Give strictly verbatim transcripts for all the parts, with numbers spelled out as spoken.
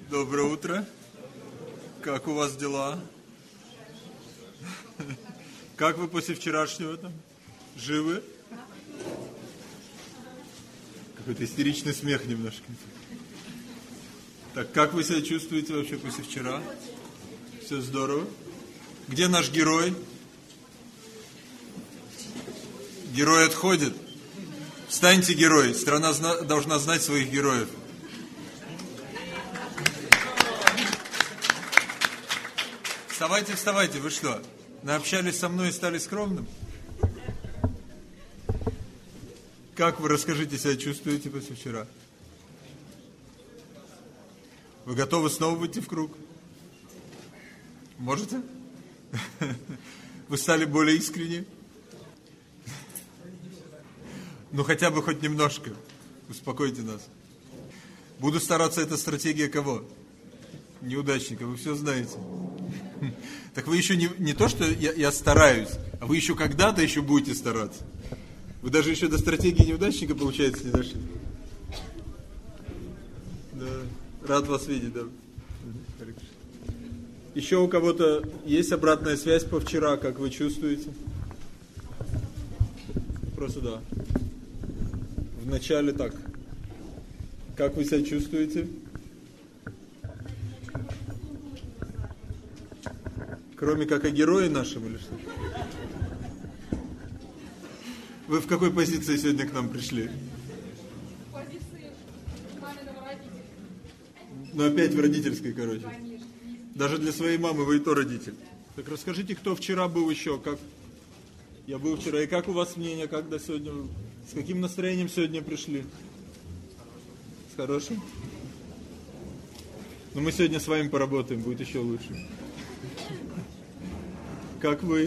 Доброе утро. Как у вас дела? Как вы после вчерашнего там? Живы? Какой-то истеричный смех немножко. Так, как вы себя чувствуете вообще после вчера? Все здорово? Где наш герой? Герой отходит. Встаньте, герой. Страна зна- должна знать своих героев. Вставайте, вставайте. Вы что, наобщались со мной и стали скромным? Как вы, расскажите, себя чувствуете после вчера? Вы готовы снова выйти в круг? Можете? Вы стали более искренне? Ну, хотя бы хоть немножко. Успокойте нас. Буду стараться, это стратегия кого? Неудачника, вы все знаете. Так вы еще не, не то, что я, я стараюсь, а вы еще когда-то еще будете стараться. Вы даже еще до стратегии неудачника, получается, не дошли. Да. Рад вас видеть, да. Еще у кого-то есть обратная связь по вчера, как вы чувствуете? Просто да. Вначале так. Как вы себя чувствуете? Кроме как о герое нашем или что? Вы в какой позиции сегодня к нам пришли? В позиции маминого родителя. Ну опять в родительской, короче. Даже для своей мамы вы и то родитель. Так расскажите, кто вчера был еще, как... Я был вчера, и как у вас мнение, как до сегодня... С каким настроением сегодня пришли? С хорошим? Ну мы сегодня с вами поработаем, будет еще лучше. Как вы?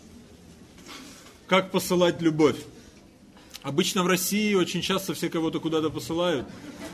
Как посылать любовь? Обычно в России очень часто все кого-то куда-то посылают.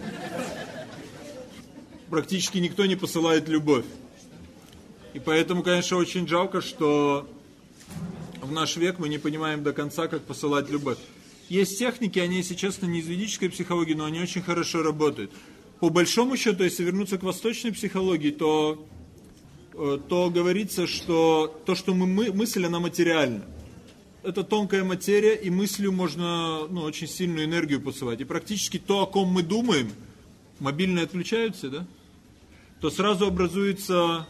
Практически никто не посылает любовь. И поэтому, конечно, очень жалко, что в наш век мы не понимаем до конца, как посылать любовь. Есть техники, они, если честно, не из ведической психологии, но они очень хорошо работают. По большому счету, если вернуться к восточной психологии, то, то говорится, что то, что мы, мы мысль, она материальна. Это тонкая материя, и мыслью можно ну, очень сильную энергию посылать. И практически то, о ком мы думаем, мобильные отключаются, да? То сразу образуется...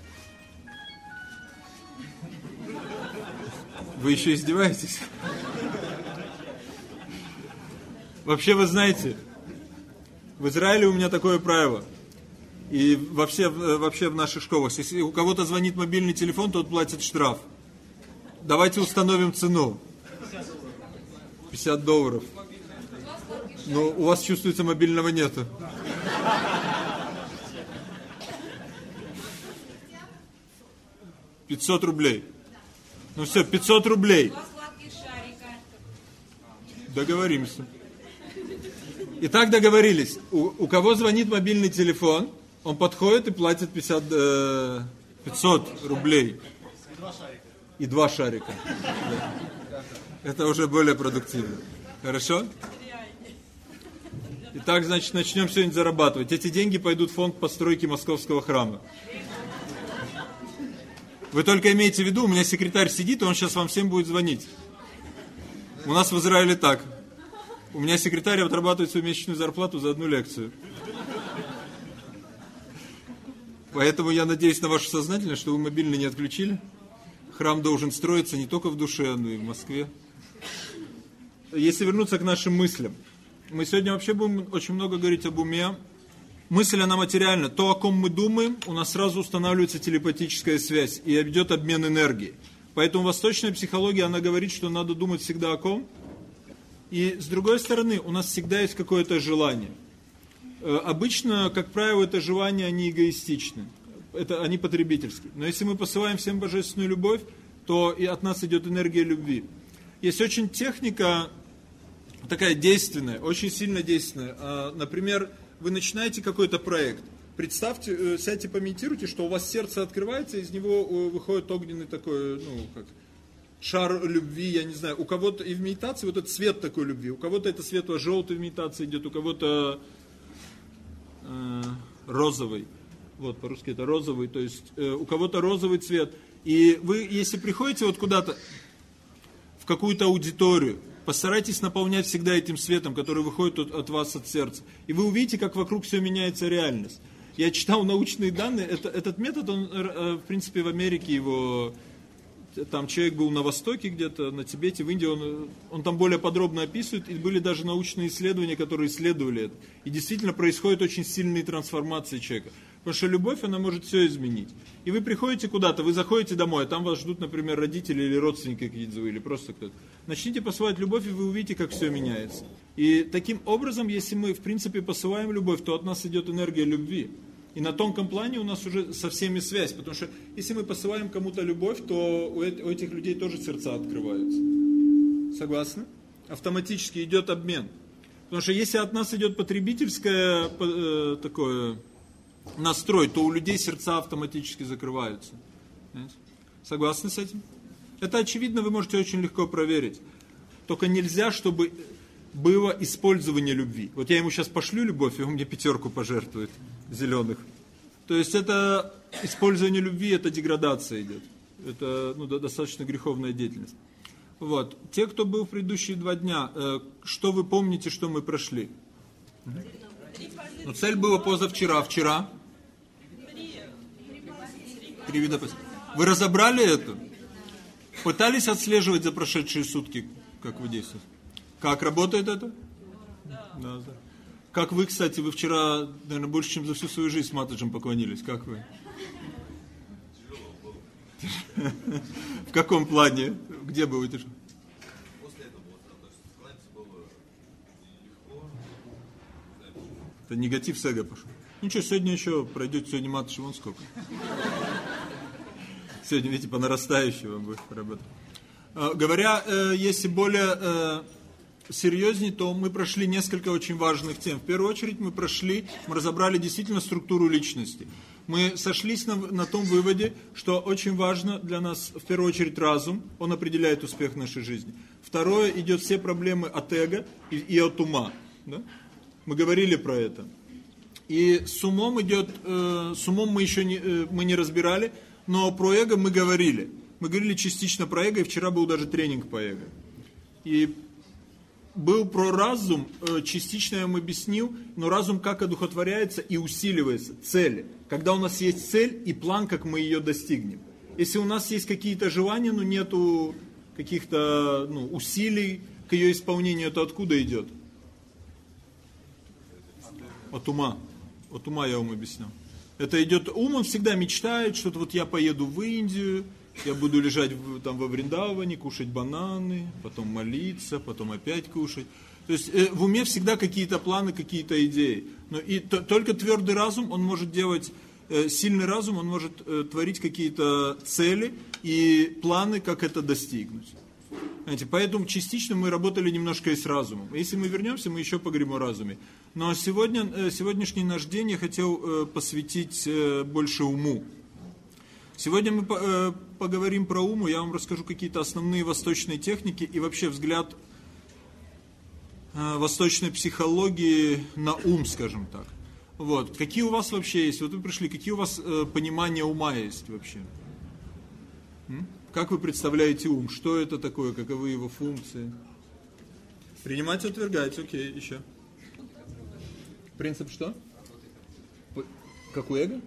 Вы еще издеваетесь? Вообще, вы знаете, в Израиле у меня такое правило. И вообще, вообще в наших школах. Если у кого-то звонит мобильный телефон, тот платит штраф. Давайте установим цену. пятьдесят долларов. Но у вас, чувствуется, мобильного нету. пятьсот рублей. Ну все, пятьсот рублей. Договоримся. Итак, договорились. У, у кого звонит мобильный телефон, он подходит и платит пятьдесят, э, пятьсот рублей. И два шарика. Да. Это уже более продуктивно. Хорошо? Итак, значит, начнем сегодня зарабатывать. Эти деньги пойдут в фонд постройки Московского храма. Вы только имейте в виду, у меня секретарь сидит, и он сейчас вам всем будет звонить. У нас в Израиле так. У меня секретарь отрабатывает свою месячную зарплату за одну лекцию. Поэтому я надеюсь на вашу сознательность, что вы мобильный не отключили. Храм должен строиться не только в душе, но и в Москве. Если вернуться к нашим мыслям. Мы сегодня вообще будем очень много говорить об уме. Мысль, она материальна. То, о ком мы думаем, у нас сразу устанавливается телепатическая связь и идет обмен энергией. Поэтому восточная психология, она говорит, что надо думать всегда о ком. И с другой стороны, у нас всегда есть какое-то желание. Обычно, как правило, это желания, они эгоистичны. Это, они потребительские. Но если мы посылаем всем божественную любовь, то и от нас идет энергия любви. Есть очень техника такая действенная, очень сильно действенная. Например, вы начинаете какой-то проект. Представьте, сядьте, помедитируйте, что у вас сердце открывается, из него выходит огненный такой, ну, как шар любви, я не знаю. У кого-то и в медитации вот этот цвет такой любви, у кого-то это светло-желтый в медитации идет, у кого-то э, розовый. Вот, по-русски это розовый, то есть э, у кого-то розовый цвет. И вы, если приходите вот куда-то, в какую-то аудиторию, постарайтесь наполнять всегда этим светом, который выходит от, от вас, от сердца. И вы увидите, как вокруг все меняется реальность. Я читал научные данные, это, этот метод, он, э, в принципе, в Америке его... Там человек был на Востоке где-то, на Тибете, в Индии, он, он там более подробно описывает, и были даже научные исследования, которые исследовали это. И действительно происходят очень сильные трансформации человека. Потому что любовь, она может все изменить. И вы приходите куда-то, вы заходите домой, а там вас ждут, например, родители или родственники какие-то, или просто кто-то. Начните посылать любовь, и вы увидите, как все меняется. И таким образом, если мы, в принципе, посылаем любовь, то от нас идет энергия любви. И на тонком плане у нас уже со всеми связь, потому что если мы посылаем кому-то любовь, то у этих людей тоже сердца открываются. Согласны? Автоматически идет обмен. Потому что если от нас идет потребительское э, такое настрой, то у людей сердца автоматически закрываются. Понимаете? Согласны с этим? Это очевидно, вы можете очень легко проверить. Только нельзя, чтобы было использование любви. Вот я ему сейчас пошлю любовь, и он мне пятерку пожертвует зеленых. То есть это использование любви, это деградация идет. Это ну, достаточно греховная деятельность. Вот. Те, кто был в предыдущие два дня, э, что вы помните, что мы прошли? Ну, цель была позавчера, вчера. Три вида. Вы разобрали это? Пытались отслеживать за прошедшие сутки, как вы действуете? Как работает это? Да. Да, да. Как вы, кстати, вы вчера, наверное, больше, чем за всю свою жизнь с Матаджем поклонились. Как вы? В каком плане? Где было тяжело? После этого склониться было легко. Это негатив с эго пошел. Ничего, сегодня еще пройдете, сегодня Матадж, вон сколько. Сегодня, видите, по нарастающей вам будет работать. Говоря, если более серьезнее, то мы прошли несколько очень важных тем. В первую очередь мы прошли, мы разобрали действительно структуру личности. Мы сошлись на, на том выводе, что очень важно для нас, в первую очередь, разум. Он определяет успех нашей жизни. Второе, идет все проблемы от эго и, и от ума. Да? Мы говорили про это. И с умом идет, э, с умом мы еще не, э, мы не разбирали, но про эго мы говорили. Мы говорили частично про эго, и вчера был даже тренинг по эго. И был про разум, частично я вам объяснил, но разум как одухотворяется и усиливается, цели. Когда у нас есть цель и план, как мы ее достигнем. Если у нас есть какие-то желания, но нету каких-то ну, усилий к ее исполнению, то откуда идет? От ума. От ума я вам объяснял. Это идет, ум, он всегда мечтает, что-то вот я поеду в Индию, я буду лежать в, там во Вриндаване, кушать бананы, потом молиться, потом опять кушать. То есть э, в уме всегда какие-то планы, какие-то идеи. Но и то, только твердый разум, он может делать, э, сильный разум, он может э, творить какие-то цели и планы, как это достигнуть. Знаете, поэтому частично мы работали немножко и с разумом. Если мы вернемся, мы еще поговорим о разуме. Но сегодня, э, сегодняшний наш день я хотел э, посвятить э, больше уму. Сегодня мы э, поговорим про ум, я вам расскажу какие-то основные восточные техники и вообще взгляд э, восточной психологии на ум, скажем так. Вот. Какие у вас вообще есть, вот вы пришли, какие у вас э, понимания ума есть вообще? М? Как вы представляете ум? Что это такое, каковы его функции? Принимать и отвергать, окей, еще. Принцип что? Как у эго?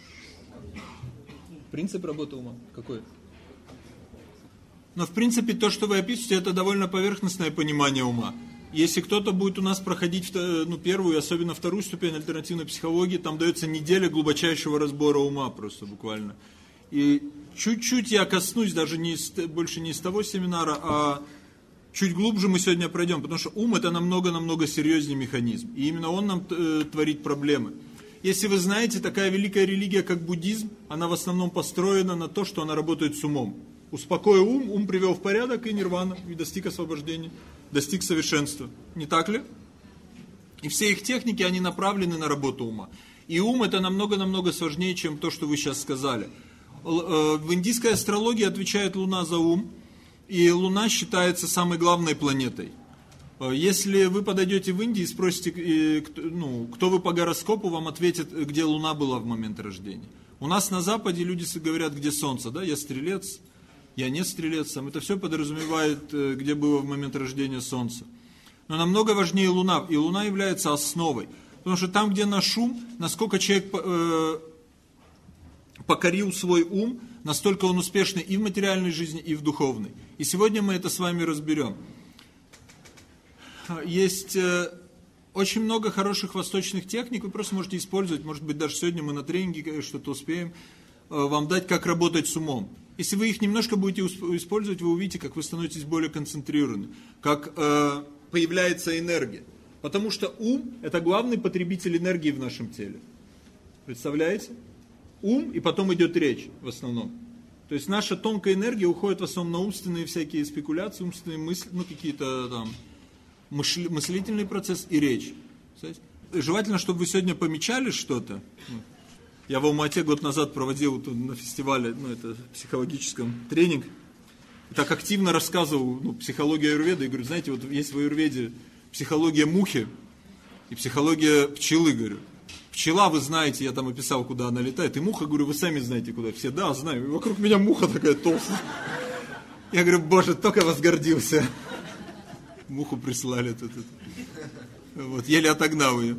Принцип работы ума какой? Но в принципе то, что вы описываете, это довольно поверхностное понимание ума. Если кто-то будет у нас проходить ну, первую, особенно вторую ступень альтернативной психологии, там дается неделя глубочайшего разбора ума просто буквально. И чуть-чуть я коснусь, даже не из, больше не из того семинара, а чуть глубже мы сегодня пройдем, потому что ум это намного-намного серьезнее механизм. И именно он нам э, творит проблемы. Если вы знаете, такая великая религия, как буддизм, она в основном построена на то, что она работает с умом. Успокоил ум, ум привел в порядок и нирвана, и достиг освобождения, достиг совершенства. Не так ли? И все их техники, они направлены на работу ума. И ум это намного-намного сложнее, чем то, что вы сейчас сказали. В индийской астрологии отвечает Луна за ум, и Луна считается самой главной планетой. Если вы подойдете в Индии и спросите, ну, кто вы по гороскопу, вам ответят, где Луна была в момент рождения. У нас на Западе люди говорят, где Солнце, да, я стрелец, я не стрелец, там, это все подразумевает, где было в момент рождения Солнце. Но намного важнее Луна, и Луна является основой. Потому что там, где наш ум, насколько человек э, покорил свой ум, настолько он успешный и в материальной жизни, и в духовной. И сегодня мы это с вами разберем. Есть э, очень много хороших восточных техник, вы просто можете использовать, может быть, даже сегодня мы на тренинге что-то успеем э, вам дать, как работать с умом. Если вы их немножко будете использовать, вы увидите, как вы становитесь более концентрированы, как э, появляется энергия. Потому что ум – это главный потребитель энергии в нашем теле. Представляете? Ум, и потом идет речь в основном. То есть наша тонкая энергия уходит в основном на умственные всякие спекуляции, умственные мысли, ну какие-то там мысли, мыслительный процесс и речь. Желательно, чтобы вы сегодня помечали что-то. Я в Алма-Ате год назад проводил на фестивале, ну это психологическом тренинг. И так активно рассказывал ну, психологию аюрведы. И говорю, знаете, вот есть в аюрведе психология мухи и психология пчелы, говорю. Пчела, вы знаете, я там описал, куда она летает. И муха, говорю, вы сами знаете, куда. Все, да, знаю. И вокруг меня муха такая толстая. Я говорю, боже, только возгордился. Муху прислали тут. Вот, еле отогнал ее.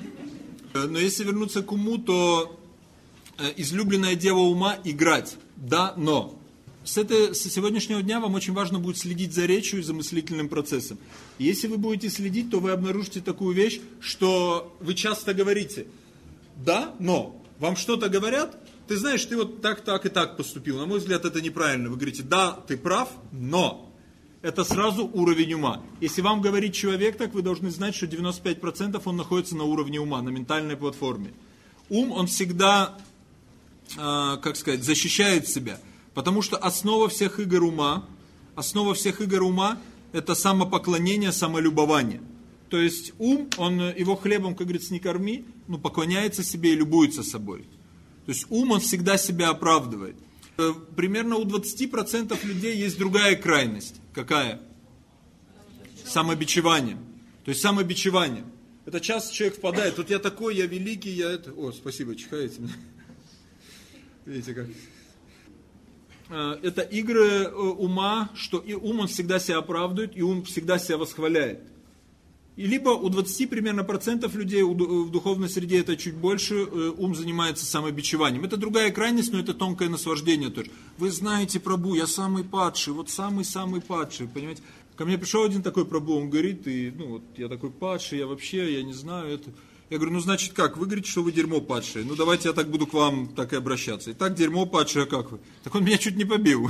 Но если вернуться к уму, то излюбленное дело ума – играть. Да, но. С, этой, с сегодняшнего дня вам очень важно будет следить за речью и за мыслительным процессом. И если вы будете следить, то вы обнаружите такую вещь, что вы часто говорите «да, но». Вам что-то говорят, ты знаешь, ты вот так, так и так поступил. На мой взгляд, это неправильно. Вы говорите «да, ты прав, но». Это сразу уровень ума. Если вам говорит человек так, вы должны знать, что девяносто пять процентов он находится на уровне ума, на ментальной платформе. Ум, он всегда, э, как сказать, защищает себя. Потому что основа всех игр ума, основа всех игр ума – это самопоклонение, самолюбование. То есть ум, он его хлебом, как говорится, не корми, но поклоняется себе и любуется собой. То есть ум, он всегда себя оправдывает. Примерно у двадцати процентов людей есть другая крайность. Какая? Самобичевание. То есть самобичевание. Это часто человек впадает. Вот я такой, я великий, я это... О, спасибо, чихаете мне. Видите как... Это игры ума, что и ум он всегда себя оправдывает, и ум всегда себя восхваляет. И либо у двадцати примерно процентов людей в духовной среде это чуть больше, ум занимается самобичеванием. Это другая крайность, но это тонкое наслаждение тоже. Вы знаете, Прабху, я самый падший, вот самый-самый падший, понимаете. Ко мне пришел один такой Прабху, он говорит, и, ну вот я такой падший, я вообще, я не знаю это. Я говорю, ну значит как, вы говорите, что вы дерьмо падшее, ну давайте я так буду к вам так и обращаться. И так дерьмо падшее, а как вы? Так он меня чуть не побил.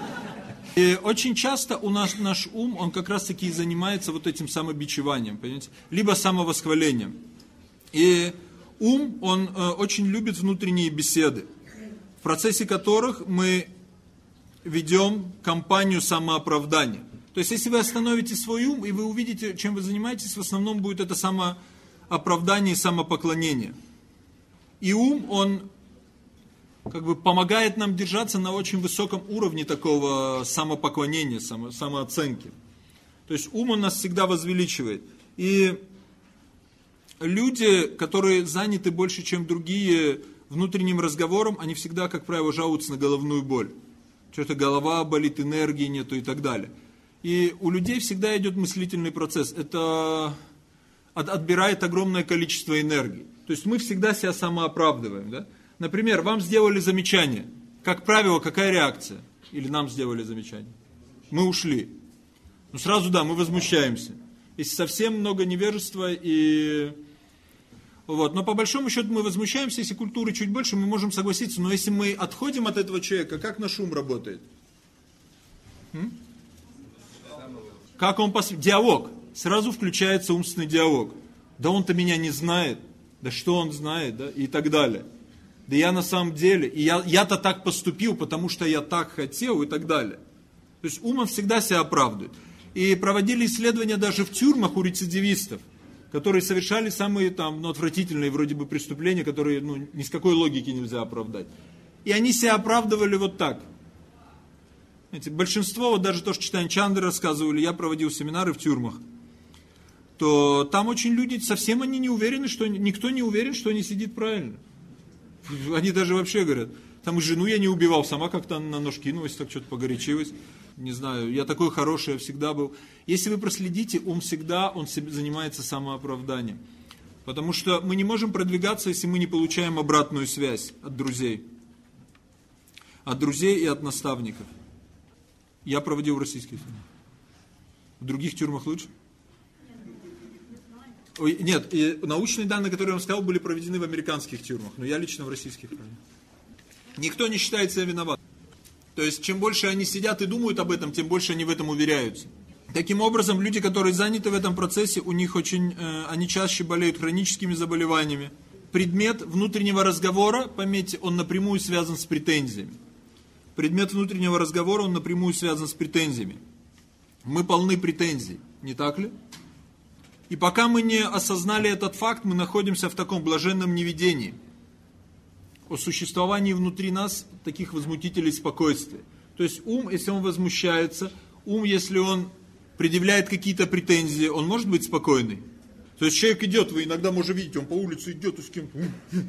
И очень часто у нас наш ум, он как раз таки и занимается вот этим самобичеванием, понимаете? Либо самовосхвалением. И ум, он э, очень любит внутренние беседы, в процессе которых мы ведем кампанию самооправдания. То есть, если вы остановите свой ум, и вы увидите, чем вы занимаетесь, в основном будет это самооправдание и самопоклонение. И ум, он... как бы помогает нам держаться на очень высоком уровне такого самопоклонения, само, самооценки. То есть ум он нас всегда возвеличивает. И люди, которые заняты больше, чем другие внутренним разговором, они всегда, как правило, жалуются на головную боль. Что-то голова болит, энергии нету и так далее. И у людей всегда идет мыслительный процесс. Это отбирает огромное количество энергии. То есть мы всегда себя самооправдываем, да? Например, вам сделали замечание. Как правило, какая реакция? Или нам сделали замечание? Мы ушли. Ну сразу да, мы возмущаемся. Если совсем много невежества и... Вот. Но по большому счету мы возмущаемся, если культуры чуть больше, мы можем согласиться. Но если мы отходим от этого человека, как наш ум работает? М? Как он пос... Диалог. Сразу включается умственный диалог. Да он-то меня не знает. Да что он знает, да? И так далее. Да я на самом деле, и я, я-то так поступил, потому что я так хотел и так далее. То есть ум всегда себя оправдывает. И проводили исследования даже в тюрьмах у рецидивистов, которые совершали самые там, ну, отвратительные вроде бы преступления, которые ну, ни с какой логики нельзя оправдать. И они себя оправдывали вот так. Знаете, большинство, вот даже то, что Чайтанья Чандра рассказывали, я проводил семинары в тюрьмах. то там очень люди, совсем они не уверены, что никто не уверен, что они сидит правильно. Они даже вообще говорят, там и жену я не убивал, сама как-то на нож кинулась, так что-то погорячилась. Не знаю, я такой хороший, я всегда был. Если вы проследите, ум всегда, он занимается самооправданием. Потому что мы не можем продвигаться, если мы не получаем обратную связь от друзей. От друзей и от наставников. Я проводил в российских тюрьмах. В других тюрьмах лучше? Ой, нет, и научные данные, которые я вам сказал, были проведены в американских тюрьмах. Но я лично в российских провел. Никто не считает себя виноватым. То есть, чем больше они сидят и думают об этом, тем больше они в этом уверяются. Таким образом, люди, которые заняты в этом процессе, у них очень, э, они чаще болеют хроническими заболеваниями. Предмет внутреннего разговора, пометьте, он напрямую связан с претензиями. Предмет внутреннего разговора, он напрямую связан с претензиями. Мы полны претензий, не так ли? И пока мы не осознали этот факт, мы находимся в таком блаженном неведении о существовании внутри нас таких возмутителей спокойствия. То есть ум, если он возмущается, ум, если он предъявляет какие-то претензии, он может быть спокойный. То есть человек идет, вы иногда можете видеть, он по улице идет и с кем-то,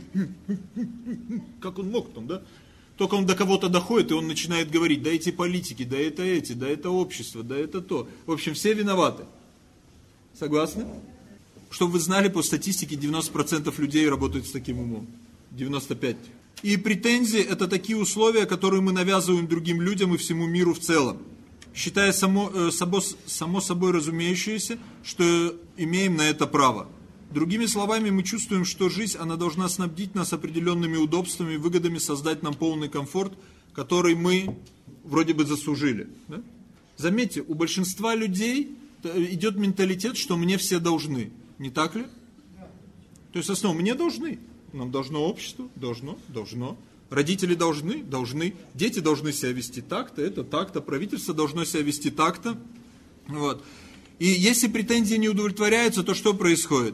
как он мог там, да? Только он до кого-то доходит, и он начинает говорить, да эти политики, да это эти, да это общество, да это то. В общем, все виноваты. Согласны? Чтобы вы знали, по статистике девяносто процентов людей работают с таким умом. девяносто пять процентов. И претензии это такие условия, которые мы навязываем другим людям и всему миру в целом. Считая само, э, само, само собой разумеющееся, что имеем на это право. Другими словами, мы чувствуем, что жизнь, она должна снабдить нас определенными удобствами, выгодами, создать нам полный комфорт, который мы вроде бы заслужили. Да? Заметьте, у большинства людей идет менталитет, что мне все должны. Не так ли? То есть, в основном, мне должны. Нам должно общество, должно, должно. Родители должны, должны. Дети должны себя вести так-то, это так-то. Правительство должно себя вести так-то. Вот. И если претензии не удовлетворяются, то что происходит?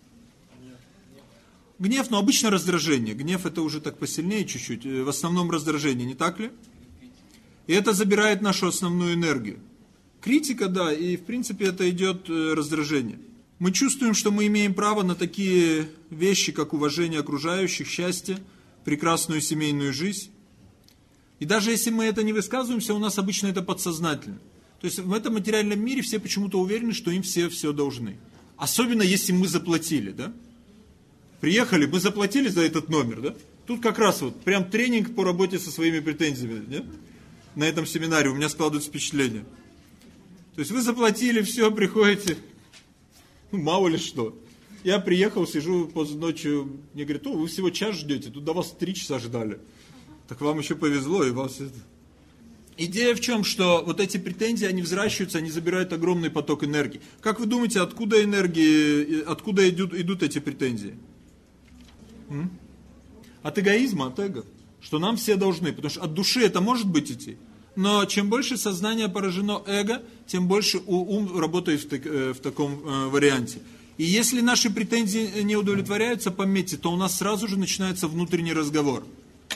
Гнев, но обычно раздражение. Гнев это уже так посильнее чуть-чуть. В основном раздражение, не так ли? И это забирает нашу основную энергию. Критика, да, и в принципе это идет раздражение. Мы чувствуем, что мы имеем право на такие вещи, как уважение окружающих, счастье, прекрасную семейную жизнь. И даже если мы это не высказываемся, у нас обычно это подсознательно. То есть в этом материальном мире все почему-то уверены, что им все все должны. Особенно если мы заплатили, да? Приехали, мы заплатили за этот номер, да? Тут как раз вот прям тренинг по работе со своими претензиями, да? На этом семинаре у меня складывается впечатление. То есть вы заплатили, все, приходите, ну, мало ли что. Я приехал, сижу поздно ночью, мне говорят, о, вы всего час ждете, тут до вас три часа ждали. Так вам еще повезло, и вас это... Идея в чем, что вот эти претензии, они взращиваются, они забирают огромный поток энергии. Как вы думаете, откуда энергии, откуда идут, идут эти претензии? М? От эгоизма, от эго. Что нам все должны, потому что от души это может быть идти. Но чем больше сознание поражено эго, тем больше ум работает в, так, в таком э, варианте. И если наши претензии не удовлетворяются, пометьте, то у нас сразу же начинается внутренний разговор.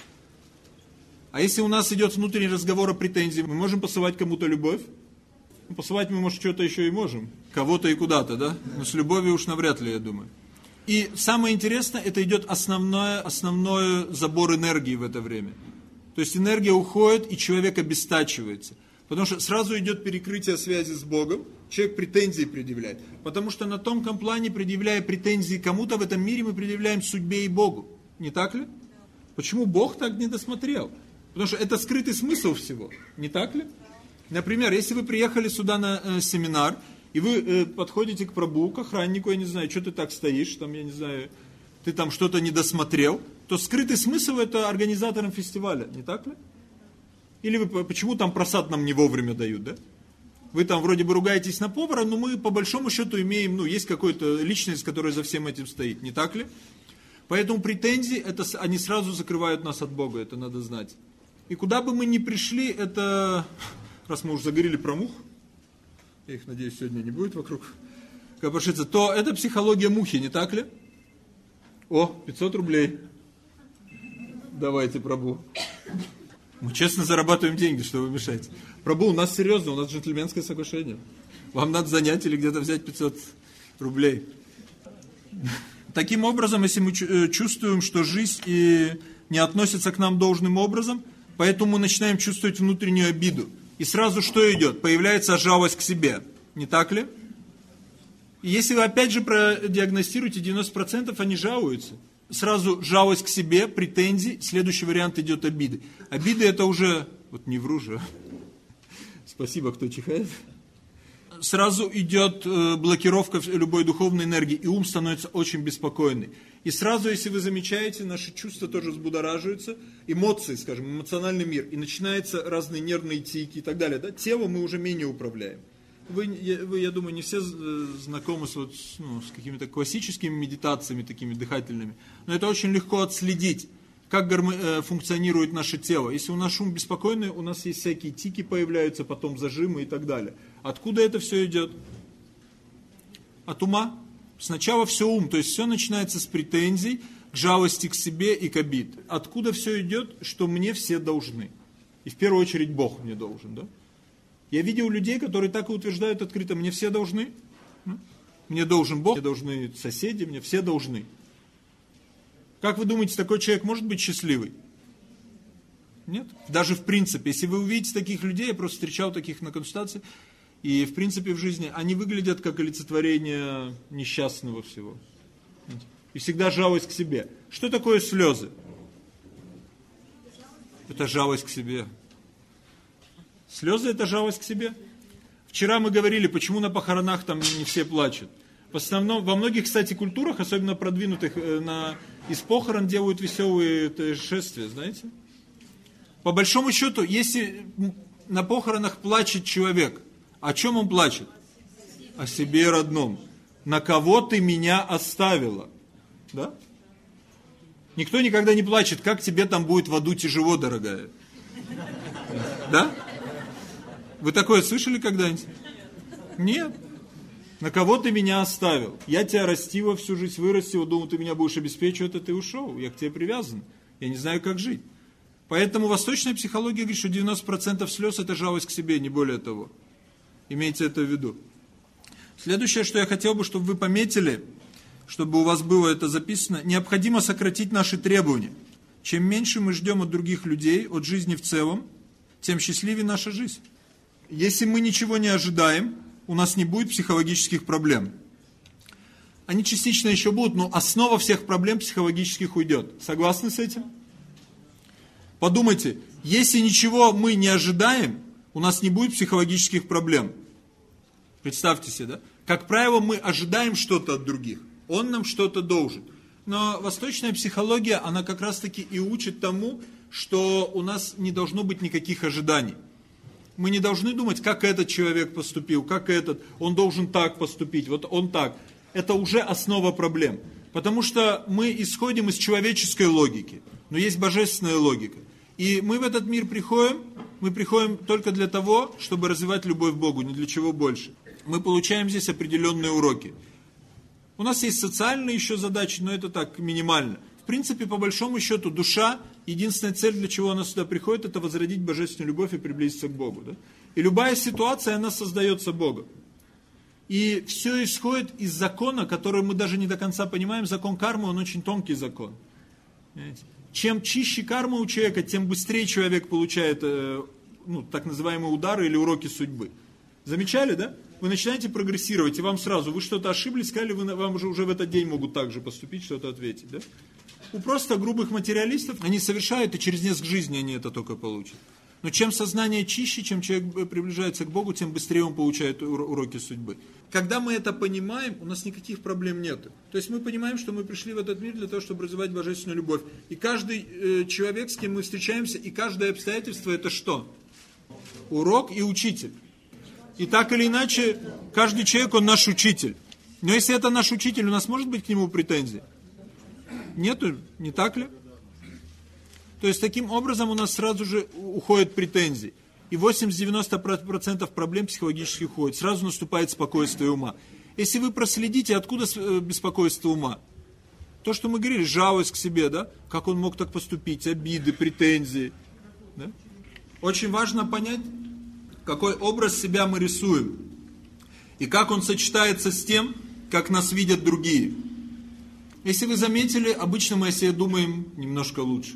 А если у нас идет внутренний разговор о претензии, мы можем посылать кому-то любовь? Посылать мы, может, что-то еще и можем. Кого-то и куда-то, да? Но с любовью уж навряд ли, я думаю. И самое интересное, это идет основное, основной забор энергии в это время. То есть энергия уходит, и человек обестачивается. Потому что сразу идет перекрытие связи с Богом, человек претензии предъявляет. Потому что на тонком плане, предъявляя претензии кому-то в этом мире, мы предъявляем судьбе и Богу. Не так ли? Почему Бог так не досмотрел? Потому что это скрытый смысл всего. Не так ли? Например, если вы приехали сюда на э, семинар, и вы э, подходите к Прабху, к охраннику, я не знаю, что ты так стоишь, там, я не знаю, ты там что-то не досмотрел, то скрытый смысл это организаторам фестиваля, не так ли? Или вы, почему там просад нам не вовремя дают, да? Вы там вроде бы ругаетесь на повара, но мы по большому счету имеем, ну, есть какая-то личность, которая за всем этим стоит, не так ли? Поэтому претензии, это, они сразу закрывают нас от Бога, это надо знать. И куда бы мы ни пришли, это, раз мы уже заговорили про мух, я их, надеюсь, сегодня не будет вокруг копошиться, то это психология мухи, не так ли? О, пятьсот рублей. Давайте, Прабху. Мы честно зарабатываем деньги, что вы мешаете. Прабху, у нас серьезно, у нас джентльменское соглашение. Вам надо занять или где-то взять пятьсот рублей. Таким образом, если мы чувствуем, что жизнь и не относится к нам должным образом, поэтому мы начинаем чувствовать внутреннюю обиду. И сразу что идет? Появляется жалость к себе. Не так ли? И если вы опять же продиагностируете, девяносто процентов они жалуются. Сразу жалость к себе, претензии, следующий вариант идет обиды. Обиды это уже, вот не вру же, спасибо, кто чихает. Сразу идет блокировка любой духовной энергии, и ум становится очень беспокойный. И сразу, если вы замечаете, наши чувства тоже взбудораживаются, эмоции, скажем, эмоциональный мир, и начинаются разные нервные тики и так далее. Да? Тело мы уже менее управляем. Вы, я, вы, я думаю, не все знакомы с, вот, ну, с какими-то классическими медитациями, такими дыхательными, но это очень легко отследить, как гармо- функционирует наше тело. Если у нас ум беспокойный, у нас есть всякие тики появляются, потом зажимы и так далее. Откуда это все идет? От ума. Сначала все ум, то есть все начинается с претензий, к жалости к себе и к обид. Откуда все идет, что мне все должны? И в первую очередь Бог мне должен, да? Я видел людей, которые так и утверждают открыто, мне все должны. Мне должен Бог, мне должны соседи, мне все должны. Как вы думаете, такой человек может быть счастливый? Нет? Даже в принципе, если вы увидите таких людей, я просто встречал таких на консультации, и в принципе в жизни, они выглядят как олицетворение несчастного всего. И всегда жалость к себе. Что такое слезы? Это жалость к себе. Слезы это жалость к себе. Вчера мы говорили, почему на похоронах там не все плачут. В основном, во многих, кстати, культурах, особенно продвинутых, на, из похорон делают веселые шествия, знаете. По большому счету, если на похоронах плачет человек, о чем он плачет? О себе родном. На кого ты меня оставила? Да? Никто никогда не плачет, как тебе там будет в аду тяжело, дорогая. Да? Вы такое слышали когда-нибудь? Нет. На кого ты меня оставил? Я тебя растила всю жизнь, вырастила, думал, ты меня будешь обеспечивать, а ты ушел. Я к тебе привязан. Я не знаю, как жить. Поэтому восточная психология говорит, что девяносто процентов слез это жалость к себе, не более того. Имейте это в виду. Следующее, что я хотел бы, чтобы вы пометили, чтобы у вас было это записано, необходимо сократить наши требования. Чем меньше мы ждем от других людей, от жизни в целом, тем счастливее наша жизнь. Если мы ничего не ожидаем, у нас не будет психологических проблем. Они частично еще будут, но основа всех проблем психологических уйдет. Согласны с этим? Подумайте, если ничего мы не ожидаем, у нас не будет психологических проблем. Представьте себе, да? Как правило, мы ожидаем что-то от других. Он нам что-то должен. Но восточная психология, она как раз таки и учит тому, что у нас не должно быть никаких ожиданий. Мы не должны думать, как этот человек поступил, как этот, он должен так поступить, вот он так. Это уже основа проблем. Потому что мы исходим из человеческой логики, но есть божественная логика. И мы в этот мир приходим, мы приходим только для того, чтобы развивать любовь к Богу, ни для чего больше. Мы получаем здесь определенные уроки. У нас есть социальные еще задачи, но это так минимально. В принципе, по большому счету, душа, единственная цель, для чего она сюда приходит, это возродить божественную любовь и приблизиться к Богу. Да? И любая ситуация, она создается Богом. И все исходит из закона, который мы даже не до конца понимаем. Закон кармы, он очень тонкий закон. Понимаете? Чем чище карма у человека, тем быстрее человек получает э, ну, так называемые удары или уроки судьбы. Замечали, да? Вы начинаете прогрессировать, и вам сразу, вы что-то ошиблись, сказали, вы, вам уже, уже в этот день могут так же поступить, что-то ответить. Да? У просто грубых материалистов, они совершают, и через несколько жизней они это только получат. Но чем сознание чище, чем человек приближается к Богу, тем быстрее он получает уроки судьбы. Когда мы это понимаем, у нас никаких проблем нет. То есть мы понимаем, что мы пришли в этот мир для того, чтобы развивать божественную любовь. И каждый э, человек, с кем мы встречаемся, и каждое обстоятельство, это что? Урок и учитель. И так или иначе, каждый человек, он наш учитель. Но если это наш учитель, у нас может быть к нему претензий? Нету, не так ли? То есть, таким образом у нас сразу же уходят претензии. И восемьдесят-девяносто процентов проблем психологических уходит. Сразу наступает спокойствие ума. Если вы проследите, откуда беспокойство ума? То, что мы говорили, жалость к себе, да? Как он мог так поступить, обиды, претензии. Да? Очень важно понять, какой образ себя мы рисуем. И как он сочетается с тем, как нас видят другие. Если вы заметили, обычно мы о себе думаем немножко лучше.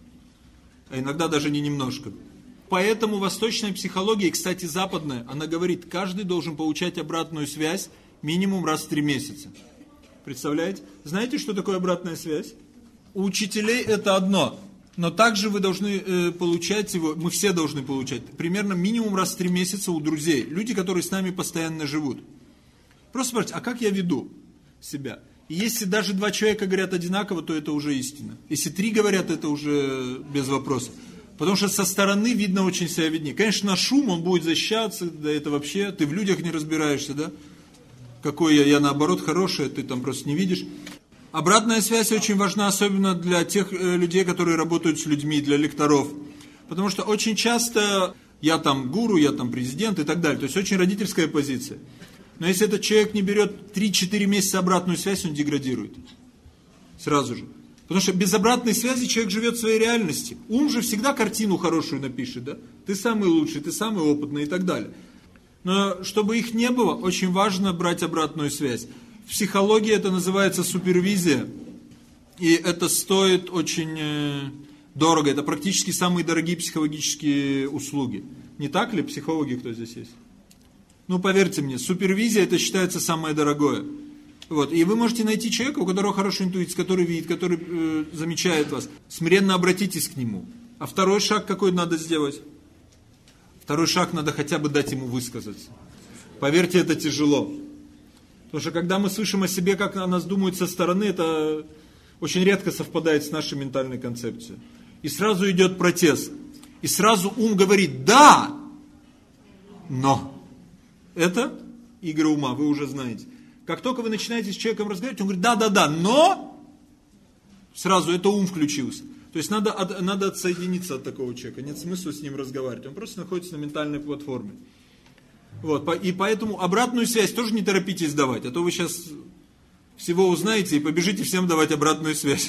А иногда даже не немножко. Поэтому восточная психология, и, кстати, западная, она говорит, каждый должен получать обратную связь минимум раз в три месяца. Представляете? Знаете, что такое обратная связь? У учителей это одно, но также вы должны э, получать его, мы все должны получать, примерно минимум раз в три месяца у друзей. Люди, которые с нами постоянно живут. Просто спрашивайте, а как я веду себя? И если даже два человека говорят одинаково, то это уже истина. Если три говорят, это уже без вопросов. Потому что со стороны видно очень себя виднее. Конечно, на шум он будет защищаться, да это вообще, ты в людях не разбираешься, да? Какой я, я наоборот хороший, ты там просто не видишь. Обратная связь очень важна, особенно для тех людей, которые работают с людьми, для лекторов. Потому что очень часто я там гуру, я там президент и так далее. То есть очень родительская позиция. Но если этот человек не берет три-четыре месяца обратную связь, он деградирует. Сразу же. Потому что без обратной связи человек живет в своей реальности. Ум же всегда картину хорошую напишет, да? Ты самый лучший, ты самый опытный и так далее. Но чтобы их не было, очень важно брать обратную связь. В психологии это называется супервизия. И это стоит очень э, дорого. Это практически самые дорогие психологические услуги. Не так ли, психологи, кто здесь есть? Ну, поверьте мне, супервизия это считается самое дорогое. Вот. И вы можете найти человека, у которого хорошая интуиция, который видит, который э, замечает вас. Смиренно обратитесь к нему. А второй шаг какой надо сделать? Второй шаг надо хотя бы дать ему высказаться. Поверьте, это тяжело. Потому что когда мы слышим о себе, как о нас думают со стороны, это очень редко совпадает с нашей ментальной концепцией. И сразу идет протест. И сразу ум говорит «да», но. Это игры ума, вы уже знаете. Как только вы начинаете с человеком разговаривать, он говорит «да-да-да», но сразу это ум включился. То есть надо, от, надо отсоединиться от такого человека, нет смысла с ним разговаривать, он просто находится на ментальной платформе. Вот, и поэтому обратную связь тоже не торопитесь давать, а то вы сейчас всего узнаете и побежите всем давать обратную связь.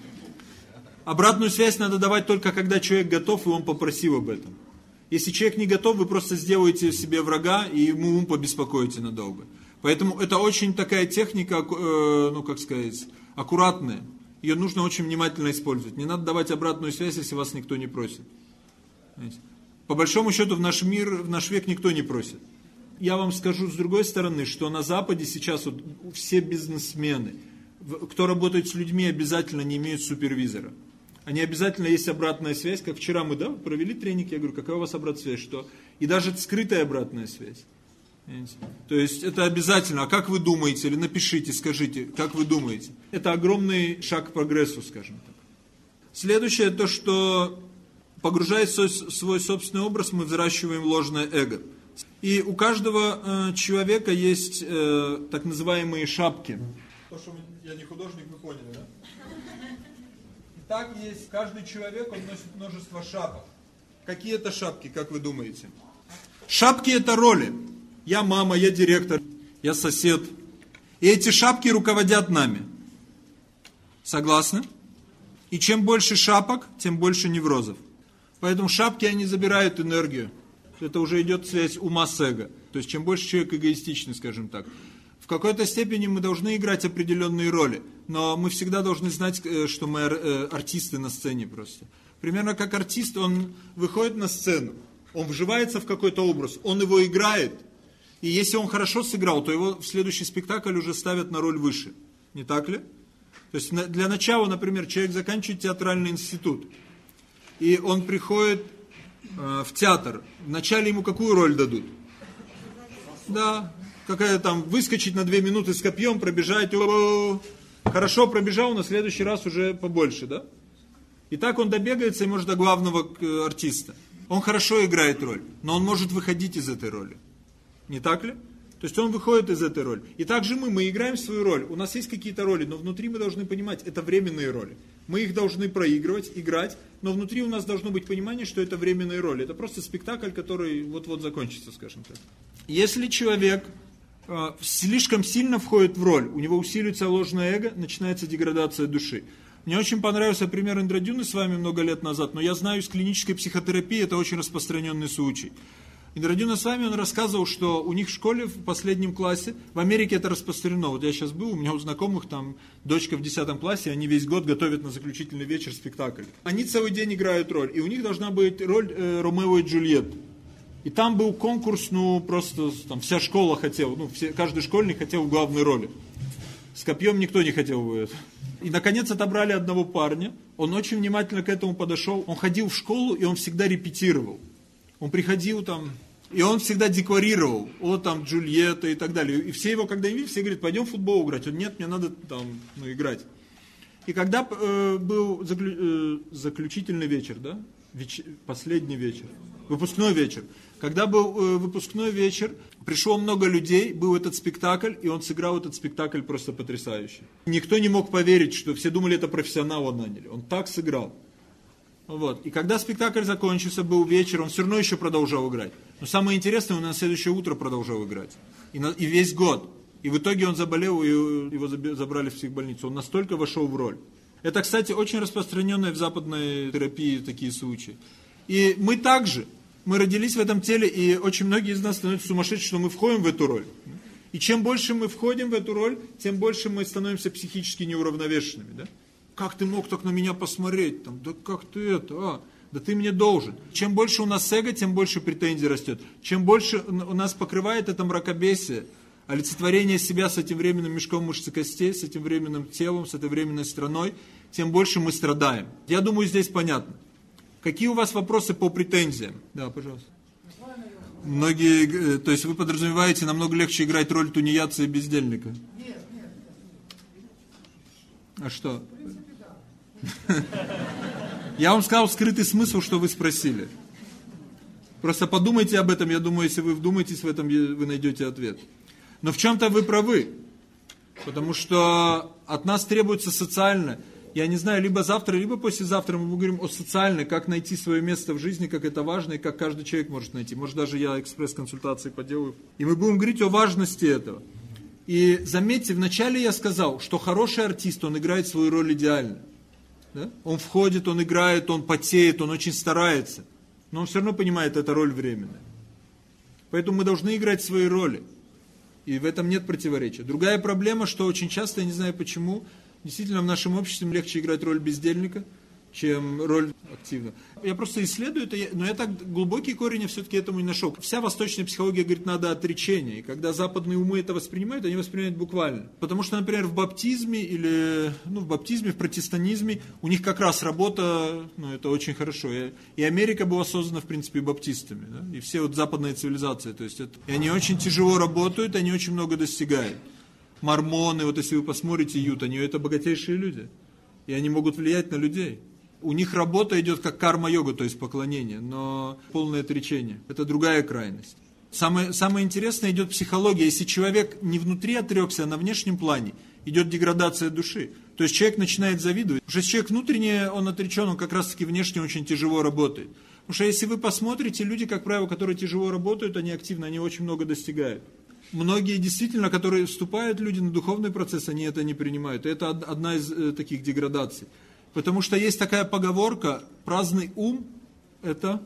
Обратную связь надо давать только когда человек готов и он попросил об этом. Если человек не готов, вы просто сделаете себе врага и ему ум побеспокоите надолго. Поэтому это очень такая техника, э, ну как сказать, аккуратная. Ее нужно очень внимательно использовать. Не надо давать обратную связь, если вас никто не просит. Знаете? По большому счету в наш мир, в наш век никто не просит. Я вам скажу с другой стороны, что на Западе сейчас вот все бизнесмены, кто работает с людьми, обязательно не имеют супервизора. Они обязательно есть обратная связь, как вчера мы да, провели тренинг, я говорю, какая у вас обратная связь, что? И даже скрытая обратная связь. То есть это обязательно. А как вы думаете? Или напишите, скажите, как вы думаете? Это огромный шаг к прогрессу, скажем так. Следующее, то, что погружаясь в свой собственный образ, мы взращиваем ложное эго. И у каждого э, человека есть э, так называемые шапки. То, что я не художник, вы поняли, да? Итак, есть каждый человек, он носит множество шапок. Какие это шапки, как вы думаете? Шапки это роли. Я мама, я директор, я сосед. И эти шапки руководят нами. Согласны? И чем больше шапок, тем больше неврозов. Поэтому шапки, они забирают энергию. Это уже идет связь ума с эго. То есть, чем больше человек эгоистичный, скажем так. В какой-то степени мы должны играть определенные роли. Но мы всегда должны знать, что мы артисты на сцене просто. Примерно как артист, он выходит на сцену. Он вживается в какой-то образ, он его играет. И если он хорошо сыграл, то его в следующий спектакль уже ставят на роль выше. Не так ли? То есть для начала, например, человек заканчивает театральный институт. И он приходит э, в театр. Вначале ему какую роль дадут? Да, какая там, выскочить на две минуты с копьем, пробежать. О-о-о. Хорошо пробежал, на следующий раз уже побольше, да? И так он добегается и может до главного э, артиста. Он хорошо играет роль, но он может выходить из этой роли. Не так ли? То есть он выходит из этой роли. И также мы, мы играем свою роль. У нас есть какие-то роли, но внутри мы должны понимать, это временные роли. Мы их должны проигрывать, играть, но внутри у нас должно быть понимание, что это временные роли. Это просто спектакль, который вот-вот закончится, скажем так. Если человек э, слишком сильно входит в роль, у него усиливается ложное эго, начинается деградация души. Мне очень понравился пример Индра Дюны с вами много лет назад, но я знаю из клинической психотерапии, это очень распространенный случай. И Радион Асвами, он рассказывал, что у них в школе в последнем классе, в Америке это распространено. Вот я сейчас был, у меня у знакомых там дочка в десятом классе, они весь год готовят на заключительный вечер спектакль. Они целый день играют роль, и у них должна быть роль э, Ромео и Джульетты. И там был конкурс, ну просто там вся школа хотела, ну все, каждый школьник хотел в главной роли. С копьем никто не хотел бы это. И наконец отобрали одного парня, он очень внимательно к этому подошел, он ходил в школу и он всегда репетировал. Он приходил там, и он всегда декларировал, о, там, Джульетта и так далее. И все его, когда им видят, все говорят, пойдем в футбол играть. Он, нет, мне надо там, ну, играть. И когда э, был заклю, э, заключительный вечер, да, Веч, последний вечер, выпускной вечер, когда был э, выпускной вечер, пришло много людей, был этот спектакль, и он сыграл этот спектакль просто потрясающе. Никто не мог поверить, что все думали, это профессионала наняли. Он так сыграл. Вот. И когда спектакль закончился, был вечер, он все равно еще продолжал играть. Но самое интересное, он на следующее утро продолжал играть. И, на, и весь год. И в итоге он заболел, и его забрали в психбольницу. Он настолько вошел в роль. Это, кстати, очень распространенные в западной терапии такие случаи. И мы также, мы родились в этом теле, и очень многие из нас становятся сумасшедшими, что мы входим в эту роль. И чем больше мы входим в эту роль, тем больше мы становимся психически неуравновешенными, да? Как ты мог так на меня посмотреть? Там, да как ты это? А, да ты мне должен. Чем больше у нас эго, тем больше претензий растет. Чем больше у нас покрывает это мракобесие, олицетворение себя с этим временным мешком мышц и костей, с этим временным телом, с этой временной страной, тем больше мы страдаем. Я думаю, здесь понятно. Какие у вас вопросы по претензиям? Да, пожалуйста. Многие, то есть вы подразумеваете, намного легче играть роль тунеядца и бездельника? Нет, нет. А что? Я вам сказал скрытый смысл, что вы спросили. Просто подумайте об этом, я думаю, если вы вдумаетесь в этом, вы найдете ответ. Но в чем-то вы правы, потому что от нас требуется социально. Я не знаю, либо завтра, либо послезавтра мы говорим о социальной, как найти свое место в жизни, как это важно, и как каждый человек может найти. Может, даже я экспресс-консультации поделаю. И мы будем говорить о важности этого. И заметьте, вначале я сказал, что хороший артист, он играет свою роль идеально. Да? Он входит, он играет, он потеет, он очень старается. Но он все равно понимает, эта роль временная. Поэтому мы должны играть свои роли. И в этом нет противоречия. Другая проблема, что очень часто, я не знаю почему, действительно в нашем обществе легче играть роль бездельника, чем роль активного. Я просто исследую это, но я так глубокий корень я все-таки этому не нашел. Вся восточная психология говорит, надо отречение. И когда западные умы это воспринимают, они воспринимают буквально. Потому что, например, в баптизме или ну, в баптизме, в протестантизме у них как раз работа, ну это очень хорошо. И, и Америка была создана, в принципе, баптистами. Да? И все вот западные цивилизации. То есть это, и они очень тяжело работают, они очень много достигают. Мормоны, вот если вы посмотрите Ют, они это богатейшие люди. И они могут влиять на людей. У них работа идет как карма-йога, то есть поклонение, но полное отречение. Это другая крайность. Самое, самое интересное идет психология. Если человек не внутри отрекся, а на внешнем плане, идет деградация души. То есть человек начинает завидовать. Потому что если человек внутренне, он отречен, он как раз таки внешне очень тяжело работает. Потому что если вы посмотрите, люди, как правило, которые тяжело работают, они активны, они очень много достигают. Многие действительно, которые вступают люди на духовный процесс, они это не принимают. Это одна из э, таких деградаций. Потому что есть такая поговорка, праздный ум – это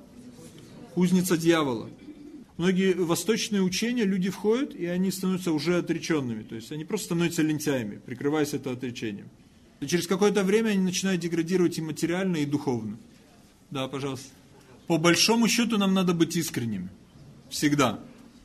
кузница дьявола. Многие восточные учения, люди входят, и они становятся уже отреченными. То есть они просто становятся лентяями, прикрываясь это отречением. И через какое-то время они начинают деградировать и материально, и духовно. Да, пожалуйста. По большому счету нам надо быть искренними. Всегда.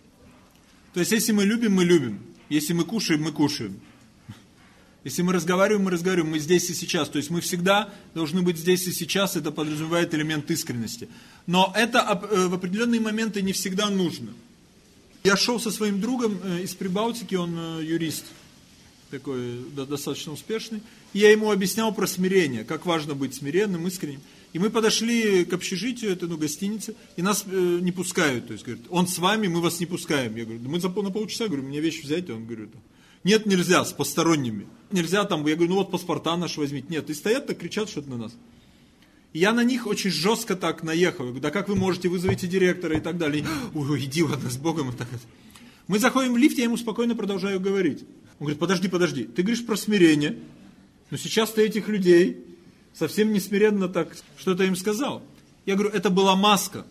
То есть если мы любим, мы любим. Если мы кушаем, мы кушаем. Если мы разговариваем, мы разговариваем, мы здесь и сейчас. То есть мы всегда должны быть здесь и сейчас, это подразумевает элемент искренности. Но это в определенные моменты не всегда нужно. Я шел со своим другом из Прибалтики, он юрист, такой достаточно успешный. И я ему объяснял про смирение, как важно быть смиренным, искренним. И мы подошли к общежитию, это ну, гостиница, и нас э, не пускают. То есть, говорят, он с вами, мы вас не пускаем. Я говорю, мы за на полчаса, говорю, мне вещи взять, он говорит, нет, нельзя, с посторонними. Нельзя там, я говорю, ну вот паспорта наши возьмите. Нет, и стоят так, кричат что-то на нас. И я на них очень жестко так наехал. Я говорю, да как вы можете, вызовите директора и так далее. Ой, иди, ладно, с Богом. И так. Мы заходим в лифт, я ему спокойно продолжаю говорить. Он говорит, подожди, подожди, ты говоришь про смирение, но сейчас ты этих людей совсем не смиренно так что-то им сказал. Я говорю, это была маска.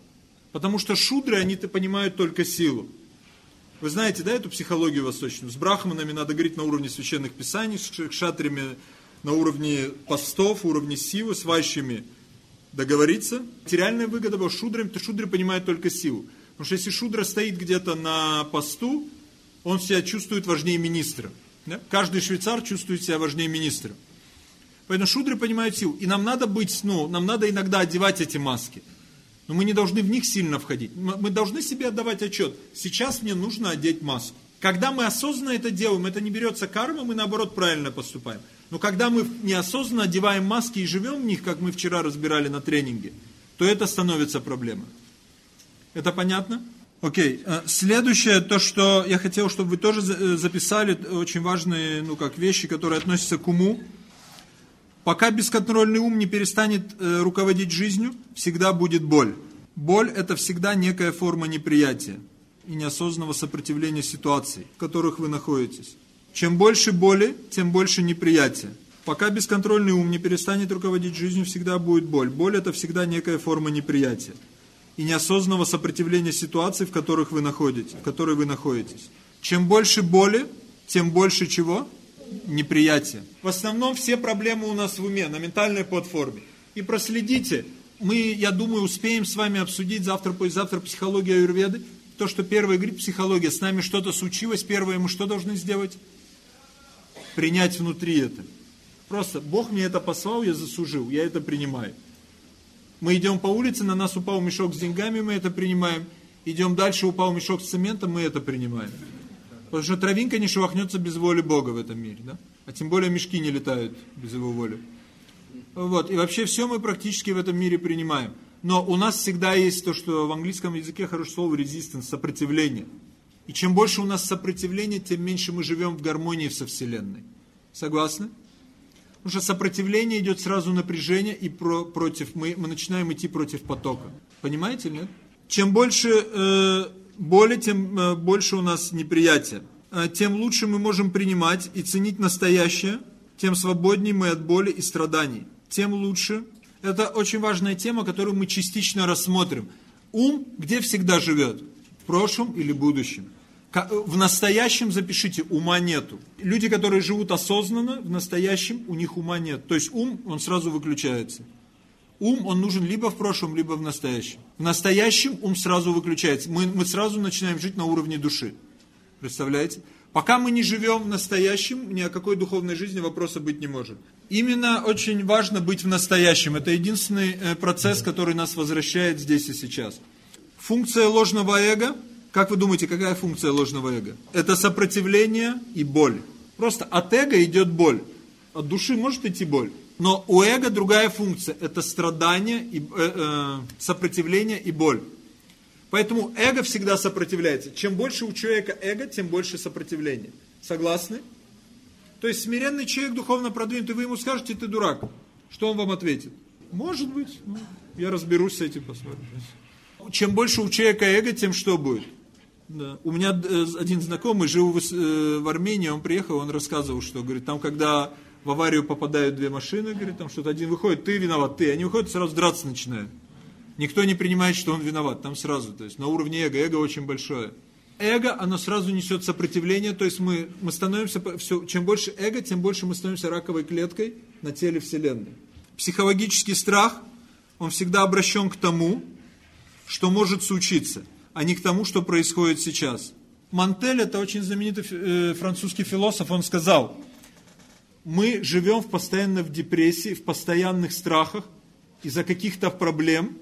Потому что шудры, они-то понимают только силу. Вы знаете, да, эту психологию восточную? С брахманами надо говорить на уровне священных писаний, с кшатриями на уровне постов, уровне силы, с вайшями договориться. Материальная выгода была шудрами, то шудры понимают только силу. Потому что если шудра стоит где-то на посту, он себя чувствует важнее министра. Да? Каждый швейцар чувствует себя важнее министра. Поэтому шудры понимают силу. И нам надо быть, ну, нам надо иногда одевать эти маски. Но мы не должны в них сильно входить. Мы должны себе отдавать отчет. Сейчас мне нужно одеть маску. Когда мы осознанно это делаем, это не берется карма, мы наоборот правильно поступаем. Но когда мы неосознанно одеваем маски и живем в них, как мы вчера разбирали на тренинге, то это становится проблемой. Это понятно? Окей. Следующее, то, что я хотел, чтобы вы тоже записали, очень важные, ну, как вещи, которые относятся к уму. Пока бесконтрольный ум не перестанет э, руководить жизнью, всегда будет боль. Боль – это всегда некая форма неприятия и неосознанного сопротивления ситуаций, в которых вы находитесь. Чем больше боли, тем больше неприятия. Пока бесконтрольный ум не перестанет руководить жизнью, всегда будет боль. Боль – это всегда некая форма неприятия и неосознанного сопротивления ситуаций, в которых вы находитесь, в которой вы находитесь. Чем больше боли, тем больше чего? Неприятие. В основном все проблемы у нас в уме, на ментальной платформе. И проследите, мы, я думаю, успеем с вами обсудить завтра, послезавтра психологию аюрведы. То, что первое говорит психология, с нами что-то случилось, первое мы что должны сделать? Принять внутри это. Просто Бог мне это послал, я заслужил, я это принимаю. Мы идем по улице, на нас упал мешок с деньгами, мы это принимаем. Идем дальше, упал мешок с цементом, мы это принимаем. Потому что травинка не шелохнется без воли Бога в этом мире, да? А тем более мешки не летают без его воли. Вот. И вообще все мы практически в этом мире принимаем. Но у нас всегда есть то, что в английском языке хорошее слово resistance, сопротивление. И чем больше у нас сопротивления, тем меньше мы живем в гармонии со Вселенной. Согласны? Потому что сопротивление идет сразу напряжение, и про, против, мы, мы начинаем идти против потока. Понимаете, нет? Чем больше э, боли, тем э, больше у нас неприятия. Э, тем лучше мы можем принимать и ценить настоящее, тем свободнее мы от боли и страданий. Тем лучше. Это очень важная тема, которую мы частично рассмотрим. Ум где всегда живет? В прошлом или будущем? В настоящем, запишите, ума нету. Люди, которые живут осознанно, в настоящем у них ума нет. То есть ум, он сразу выключается. Ум, он нужен либо в прошлом, либо в настоящем. В настоящем ум сразу выключается. Мы, мы сразу начинаем жить на уровне души. Представляете? Пока мы не живем в настоящем, ни о какой духовной жизни вопроса быть не может. Именно очень важно быть в настоящем. Это единственный процесс, который нас возвращает здесь и сейчас. Функция ложного эго. Как вы думаете, какая функция ложного эго? Это сопротивление и боль. Просто от эго идет боль. От души может идти боль. Но у эго другая функция. Это страдание, и, э, э, сопротивление и боль. Поэтому эго всегда сопротивляется. Чем больше у человека эго, тем больше сопротивления. Согласны? То есть смиренный человек, духовно продвинутый, вы ему скажете, ты дурак. Что он вам ответит? Может быть. Ну, я разберусь с этим, посмотрим. Чем больше у человека эго, тем что будет? Да. У меня один знакомый жил в, э, в Армении, он приехал, он рассказывал, что, говорит, там, когда в аварию попадают две машины, говорит, там что-то один выходит, ты виноват, ты, они выходят, сразу драться начинают. Никто не принимает, что он виноват, там сразу, то есть на уровне эго, эго очень большое. Эго, оно сразу несет сопротивление, то есть мы, мы становимся, все, чем больше эго, тем больше мы становимся раковой клеткой на теле Вселенной. Психологический страх, он всегда обращен к тому, что может случиться, а не к тому, что происходит сейчас. Мантель, это очень знаменитый э, французский философ, он сказал, мы живем в постоянно в депрессии, в постоянных страхах из-за каких-то проблем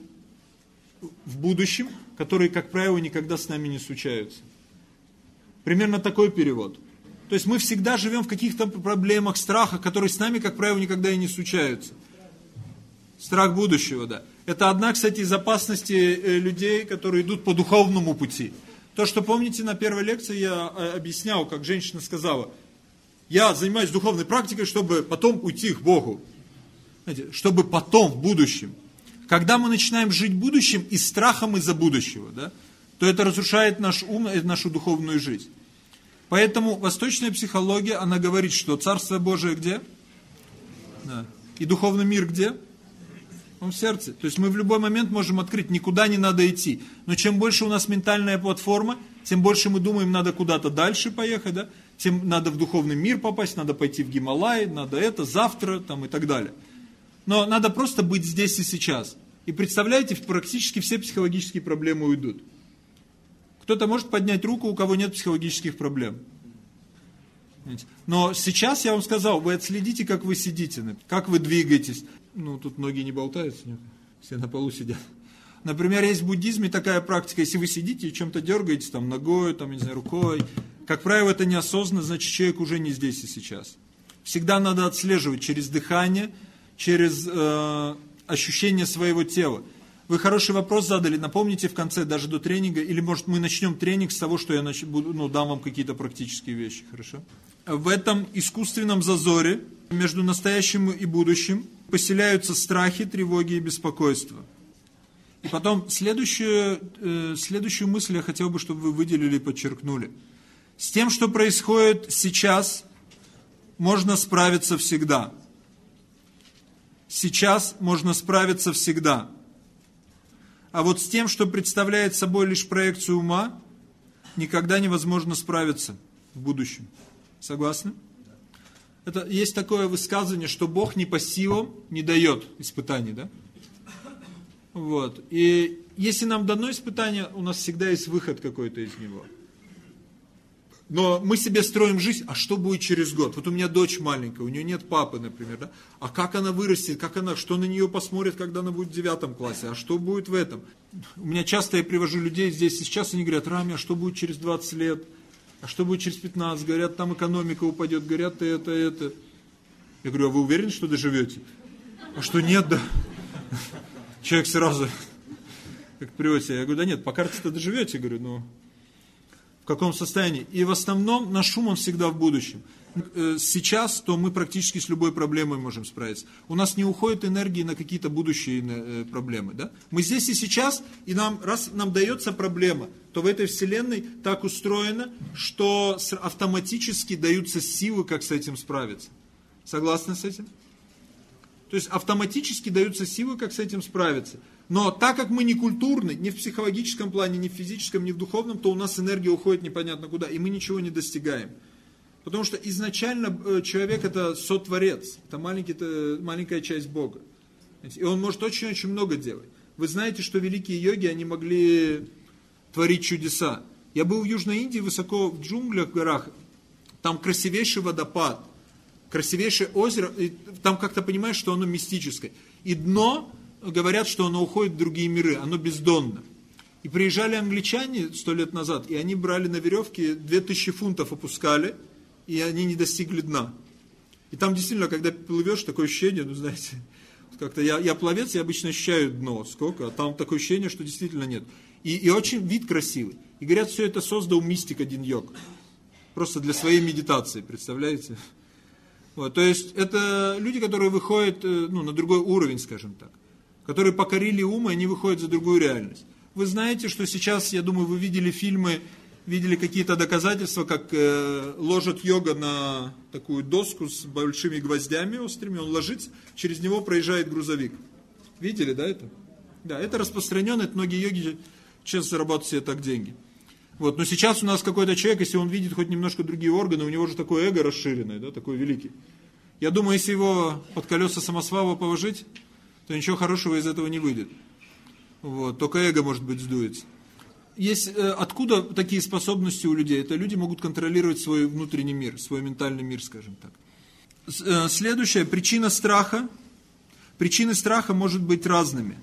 в будущем, которые, как правило, никогда с нами не случаются. Примерно такой перевод. То есть мы всегда живем в каких-то проблемах, страхах, которые с нами, как правило, никогда и не случаются. Страх будущего, да. Это одна, кстати, из опасностей людей, которые идут по духовному пути. То, что помните, на первой лекции я объяснял, как женщина сказала, я занимаюсь духовной практикой, чтобы потом уйти к Богу. Знаете, чтобы потом, в будущем. Когда мы начинаем жить будущим и страхом из-за будущего, да, то это разрушает наш ум и нашу духовную жизнь. Поэтому восточная психология, она говорит, что Царство Божие где? Да. И духовный мир где? Он в сердце. То есть мы в любой момент можем открыть, никуда не надо идти. Но чем больше у нас ментальная платформа, тем больше мы думаем, надо куда-то дальше поехать, да? Тем надо в духовный мир попасть, надо пойти в Гималай, надо это, завтра там, и так далее. Но надо просто быть здесь и сейчас. И представляете, практически все психологические проблемы уйдут. Кто-то может поднять руку, у кого нет психологических проблем. Но сейчас я вам сказал, вы отследите, как вы сидите, как вы двигаетесь. Ну, тут многие не болтаются, все на полу сидят. Например, есть в буддизме такая практика, если вы сидите и чем-то дергаете, там, ногой, там, не знаю, рукой, как правило, это неосознанно, значит, человек уже не здесь и сейчас. Всегда надо отслеживать через дыхание, через э, ощущение своего тела. Вы хороший вопрос задали, напомните в конце, даже до тренинга, или может мы начнем тренинг с того, что я нач... буду, ну, дам вам какие-то практические вещи, хорошо? В этом искусственном зазоре между настоящим и будущим поселяются страхи, тревоги и беспокойство. И потом следующую, э, следующую мысль я хотел бы, чтобы вы выделили и подчеркнули. С тем, что происходит сейчас, можно справиться всегда. Сейчас можно справиться всегда. А вот с тем, что представляет собой лишь проекцию ума, никогда невозможно справиться в будущем. Согласны? Это, есть такое высказывание, что Бог не по силам не дает испытаний, да? Вот. И если нам дано испытание, у нас всегда есть выход какой-то из него. Но мы себе строим жизнь, а что будет через год? Вот у меня дочь маленькая, у нее нет папы, например, да? А как она вырастет, как она, что на нее посмотрят, когда она будет в девятом классе, а что будет в этом? У меня часто я привожу людей здесь и сейчас, они говорят, Рами, а что будет через двадцать лет? А что будет через пятнадцать? Говорят, там экономика упадет, говорят, это, это. Я говорю, а вы уверены, что доживете? А что нет, да? Человек сразу, как приводится, я говорю, да нет, по карте-то доживете, говорю, но в каком состоянии? И в основном наш ум, он всегда в будущем. Сейчас, то мы практически с любой проблемой можем справиться. У нас не уходит энергии на какие-то будущие проблемы, да? Мы здесь и сейчас, и нам, раз нам дается проблема, то в этой вселенной так устроено, что автоматически даются силы, как с этим справиться. Согласны с этим? То есть автоматически даются силы, как с этим справиться. Но так как мы не культурны, ни в психологическом плане, ни в физическом, ни в духовном, то у нас энергия уходит непонятно куда, и мы ничего не достигаем. Потому что изначально человек это сотворец, это, маленький, это маленькая часть Бога. И он может очень-очень много делать. Вы знаете, что великие йоги, они могли творить чудеса. Я был в Южной Индии, высоко в джунглях, в горах, там красивейший водопад. Красивейшее озеро, и там как-то понимаешь, что оно мистическое. И дно, говорят, что оно уходит в другие миры, оно бездонно. И приезжали англичане сто лет назад, и они брали на веревке две тысячи фунтов опускали, и они не достигли дна. И там действительно, когда плывешь, такое ощущение, ну знаете, как-то я, я пловец, я обычно ощущаю дно, сколько, а там такое ощущение, что действительно нет. И, и очень вид красивый. И говорят, все это создал мистик один йог. Просто для своей медитации, представляете? Вот, то есть это люди, которые выходят ну, на другой уровень, скажем так, которые покорили ум, и они выходят за другую реальность. Вы знаете, что сейчас, я думаю, вы видели фильмы, видели какие-то доказательства, как э, ложат йога на такую доску с большими гвоздями острыми, он ложится, через него проезжает грузовик. Видели, да, это? Да, это распространено, это многие йоги сейчас зарабатывают себе так деньги. Вот, но сейчас у нас какой-то человек, если он видит хоть немножко другие органы, у него же такое эго расширенное, да, такой великий. Я думаю, если его под колеса самосвала положить, то ничего хорошего из этого не выйдет. Вот, только эго, может быть, сдуется. Есть, э, откуда такие способности у людей? Это люди могут контролировать свой внутренний мир, свой ментальный мир, скажем так. С, э, следующая, причина страха. Причины страха может быть разными.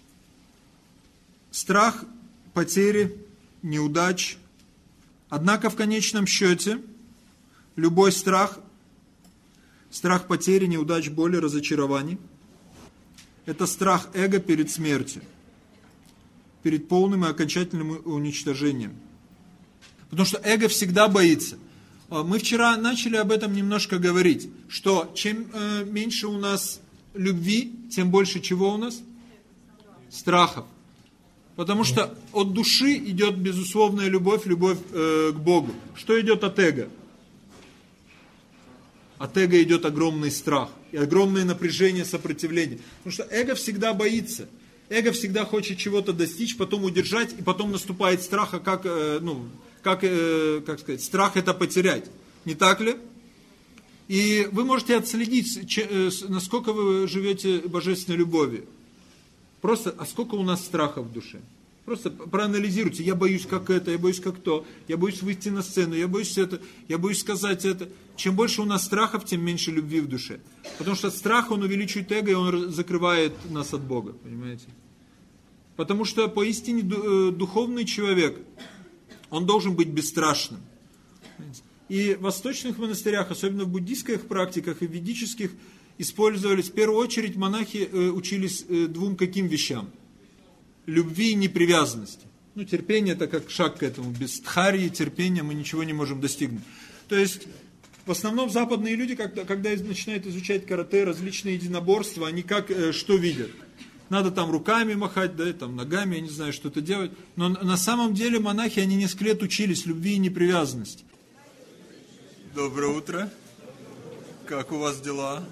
Страх потери, неудач. Однако в конечном счете любой страх, страх потери, неудач, боли, разочарований, это страх эго перед смертью, перед полным и окончательным уничтожением. Потому что эго всегда боится. Мы вчера начали об этом немножко говорить, что чем э, меньше у нас любви, тем больше чего у нас? Страхов. Потому что от души идет безусловная любовь, любовь э, к Богу. Что идет от эго? от эго идет огромный страх и огромное напряжение, сопротивление. Потому что эго всегда боится. Эго всегда хочет чего-то достичь, потом удержать, и потом наступает страх, а как, ну, как, как сказать, страх это потерять. Не так ли? И вы можете отследить, насколько вы живете божественной любовью. Просто, а сколько у нас страха в душе? Просто проанализируйте. Я боюсь как это, я боюсь как то, я боюсь выйти на сцену, я боюсь это, я боюсь сказать это. Чем больше у нас страхов, тем меньше любви в душе. Потому что страх, он увеличивает эго, и он закрывает нас от Бога. Понимаете? Потому что поистине духовный человек, он должен быть бесстрашным. И в восточных монастырях, особенно в буддийских практиках и ведических, использовались, в первую очередь монахи учились двум каким вещам? Любви и непривязанности. Ну, терпение это как шаг к этому. Без дхарьи, терпения мы ничего не можем достигнуть. То есть, в основном западные люди, когда, когда начинают изучать карате, различные единоборства, они как, что видят? Надо там руками махать, да, там ногами, я не знаю, что-то делать. Но на самом деле монахи, они несколько лет учились любви и непривязанности. Доброе утро. Как у вас дела?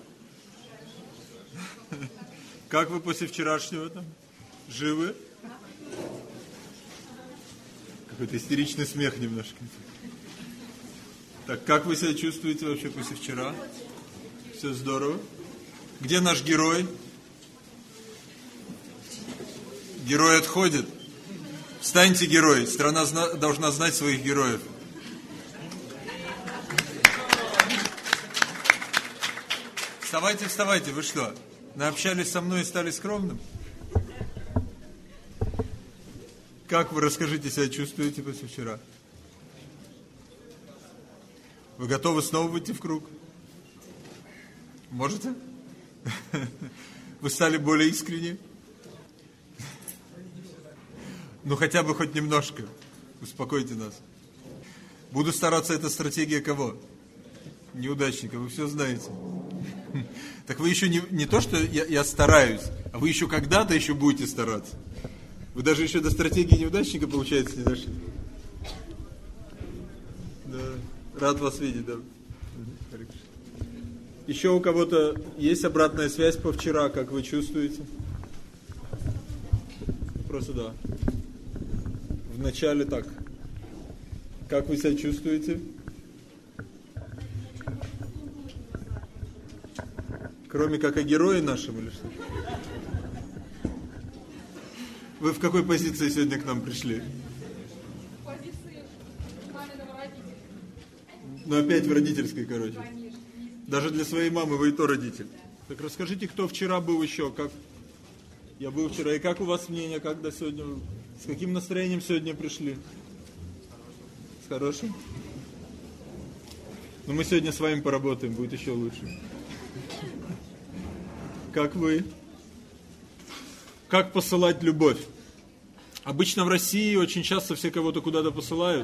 Как вы после вчерашнего там? Живы? Какой-то истеричный смех немножко. Так, как вы себя чувствуете вообще после вчера? Все здорово? Где наш герой? Герой отходит. Встаньте, герой. Страна зна- должна знать своих героев. Вставайте, вставайте. Вы что, наобщались со мной и стали скромным? Как вы, расскажите, себя чувствуете после вчера? Вы готовы снова выйти в круг? Можете? Вы стали более искренне? Ну, хотя бы хоть немножко. Успокойте нас. Буду стараться, это стратегия кого? Неудачника, вы все знаете. Так вы еще не, не то, что я, я стараюсь, а вы еще когда-то еще будете стараться. Вы даже еще до стратегии неудачника, получается, не дошли. Да. Рад вас видеть, да. Еще у кого-то есть обратная связь по вчера, как вы чувствуете? Просто да. Вначале так. Как вы себя чувствуете? Кроме как о герое нашем или что? Вы в какой позиции сегодня к нам пришли? В позиции маминого родителя. Ну опять в родительской, короче. Конечно. Даже для своей мамы вы и то родитель. Так расскажите, кто вчера был еще, как... Я был вчера, и как у вас мнение, как до сегодня... С каким настроением сегодня пришли? С хорошим? Ну мы сегодня с вами поработаем, будет еще лучше. Как вы? Как посылать любовь? Обычно в России очень часто все кого-то куда-то посылают.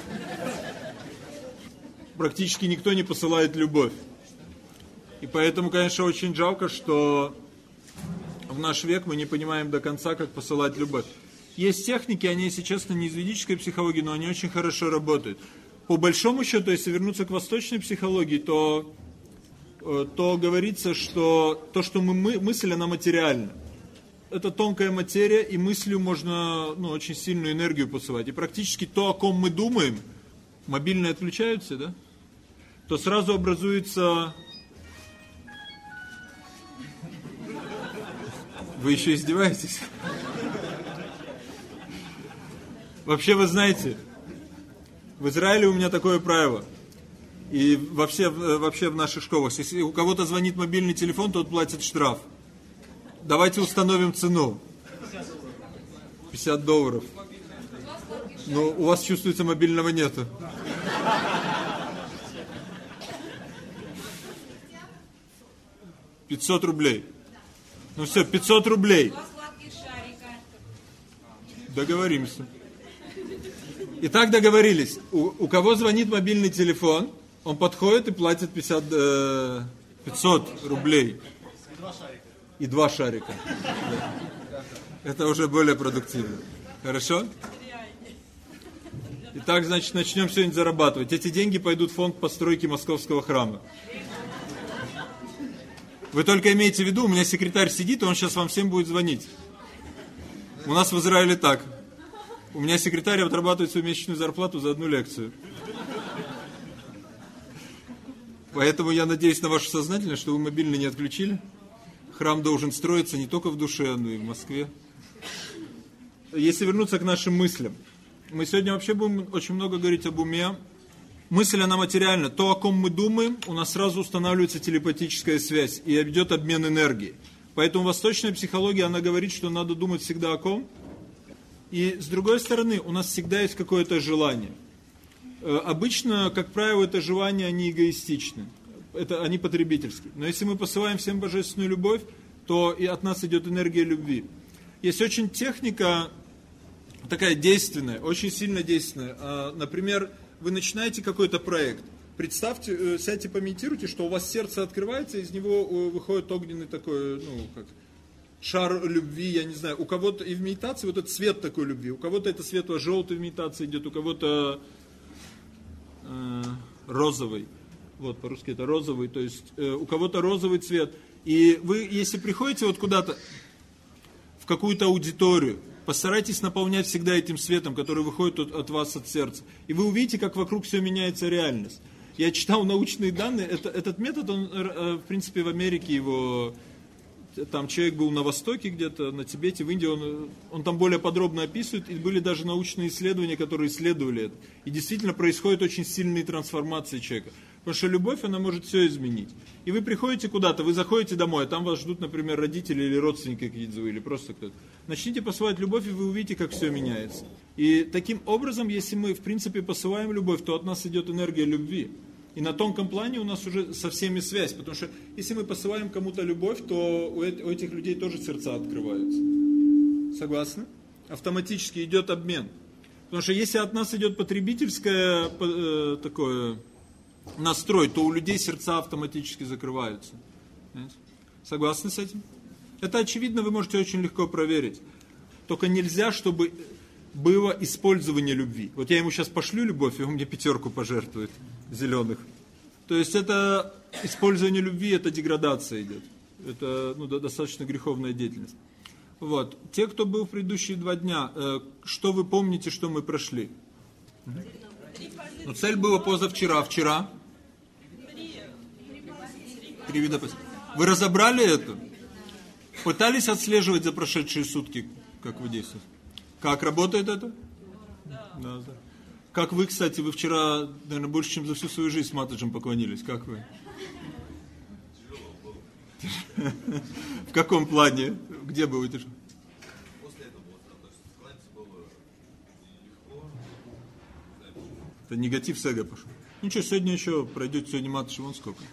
Практически никто не посылает любовь. И поэтому, конечно, очень жалко, что в наш век мы не понимаем до конца, как посылать любовь. Есть техники, они, если честно, не из ведической психологии, но они очень хорошо работают. По большому счету, если вернуться к восточной психологии, то, то говорится, что то, что мы, мы мысль, она материальна. Это тонкая материя, и мыслью можно ну, очень сильную энергию посылать. И практически то, о ком мы думаем, мобильные отключаются, да? То сразу образуется... Вы еще издеваетесь? Вообще, вы знаете, в Израиле у меня такое правило. И вообще, вообще в наших школах. Если у кого-то звонит мобильный телефон, тот платит штраф. Давайте установим цену. пятьдесят долларов. Но у вас, чувствуется, мобильного нету. пятьсот рублей. Ну все, пятьсот рублей. Договоримся. Итак, договорились. У, у кого звонит мобильный телефон, он подходит и платит пятьдесят, э, пятьсот рублей. И два шарика. Да. Это уже более продуктивно. Хорошо? Итак, значит, начнем сегодня зарабатывать. Эти деньги пойдут в фонд постройки московского храма. Вы только имейте в виду, у меня секретарь сидит, и он сейчас вам всем будет звонить. У нас в Израиле так. У меня секретарь отрабатывает свою месячную зарплату за одну лекцию. Поэтому я надеюсь на вашу сознательность, что вы мобильный не отключили. Храм должен строиться не только в душе, но и в Москве. Если вернуться к нашим мыслям. Мы сегодня вообще будем очень много говорить об уме. Мысль, она материальна. То, о ком мы думаем, у нас сразу устанавливается телепатическая связь и идет обмен энергией. Поэтому восточная психология, она говорит, что надо думать всегда о ком. И с другой стороны, у нас всегда есть какое-то желание. Обычно, как правило, это желания, они эгоистичны. Это, они потребительские. Но если мы посылаем всем божественную любовь, то и от нас идет энергия любви. Есть очень техника, такая действенная, очень сильно действенная. Например, вы начинаете какой-то проект. Представьте, сядьте, помедитируйте, что у вас сердце открывается, из него выходит огненный такой, ну, как шар любви, я не знаю. У кого-то и в медитации вот этот свет такой любви, у кого-то это светло-желтый в медитации идет, у кого-то э, розовый. Вот, по-русски это розовый, то есть э, у кого-то розовый цвет. И вы, если приходите вот куда-то в какую-то аудиторию, постарайтесь наполнять всегда этим светом, который выходит от, от вас, от сердца. И вы увидите, как вокруг все меняется реальность. Я читал научные данные, это, этот метод, он, э, в принципе, в Америке его... Там человек был на Востоке где-то, на Тибете, в Индии, он, он там более подробно описывает, и были даже научные исследования, которые исследовали это. И действительно происходят очень сильные трансформации человека. Потому что любовь, она может все изменить. И вы приходите куда-то, вы заходите домой, а там вас ждут, например, родители или родственники какие-то, или просто кто-то. Начните посылать любовь, и вы увидите, как все меняется. И таким образом, если мы, в принципе, посылаем любовь, то от нас идет энергия любви. И на тонком плане у нас уже со всеми связь. Потому что если мы посылаем кому-то любовь, то у этих людей тоже сердца открываются. Согласны? Автоматически идет обмен. Потому что если от нас идет потребительское э, такое настрой, то у людей сердца автоматически закрываются. Понимаете? Согласны с этим? Это очевидно, вы можете очень легко проверить. Только нельзя, чтобы было использование любви. Вот я ему сейчас пошлю любовь, и он мне пятерку пожертвует зеленых. То есть это использование любви, это деградация идет. Это ну, достаточно греховная деятельность. Вот. Те, кто был в предыдущие два дня, э, что вы помните, что мы прошли? Ну, цель была позавчера. Вчера? Три вида позитива. Вы разобрали это? Пытались отслеживать за прошедшие сутки, как вы действуете? Как работает это? Да. Да, да. Как вы, кстати, вы вчера, наверное, больше, чем за всю свою жизнь с Матаджем поклонились. Как вы? В каком плане? Где было тяжело? После этого было, то есть кланяться было легко. Это негатив с эго пошел. Ничего, сегодня еще пройдет, сегодня Матадж, вон сколько.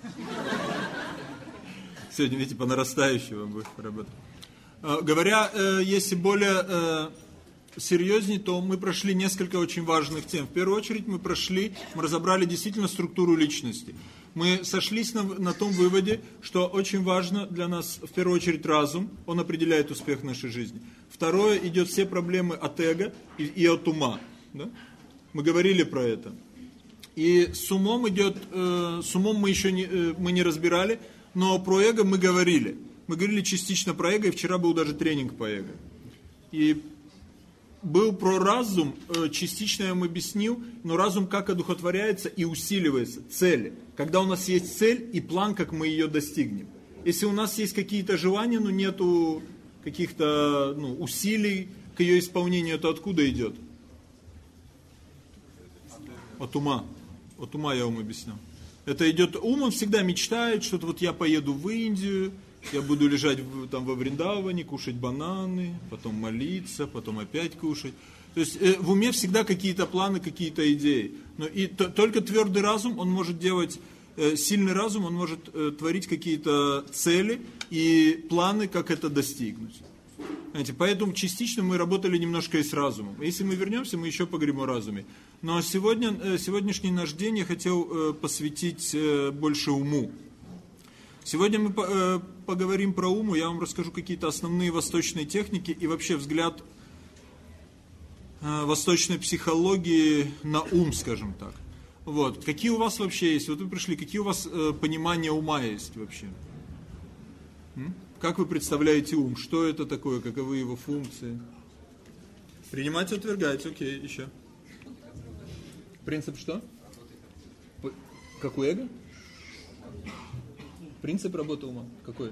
Сегодня, видите, по нарастающей вам будет работать. Говоря, если более серьезнее, то мы прошли несколько очень важных тем. В первую очередь мы прошли, мы разобрали действительно структуру личности. Мы сошлись на, на том выводе, что очень важно для нас, в первую очередь, разум. Он определяет успех нашей жизни. Второе, идет все проблемы от эго и, и от ума. Да? Мы говорили про это. И с умом идет, э, с умом мы еще не, э, мы не разбирали, но про эго мы говорили. Мы говорили частично про эго, и вчера был даже тренинг по эго. И был про разум, частично я вам объяснил, но разум как одухотворяется и усиливается, цели. Когда у нас есть цель и план, как мы ее достигнем. Если у нас есть какие-то желания, но нету каких-то ну, усилий к ее исполнению, то откуда идет? От ума. От ума я вам объясню. Это идет, ум, он всегда мечтает, что вот я поеду в Индию, я буду лежать там во Вриндаване, кушать бананы, потом молиться, потом опять кушать. То есть э, в уме всегда какие-то планы, какие-то идеи. Но и то, только твердый разум, он может делать, э, сильный разум, он может э, творить какие-то цели и планы, как это достигнуть. Знаете, поэтому частично мы работали немножко и с разумом. Если мы вернемся, мы еще поговорим о разуме. Но сегодня, э, сегодняшний наш день я хотел э, посвятить э, больше уму. Сегодня мы э, поговорим про ум, я вам расскажу какие-то основные восточные техники и вообще взгляд э, восточной психологии на ум, скажем так. Вот. Какие у вас вообще есть? Вот вы пришли, какие у вас э, понимания ума есть вообще? М? Как вы представляете ум? Что это такое? Каковы его функции? Принимать и утверждать. Окей, еще. Принцип что? Какой эго? Принцип работы ума. Какой?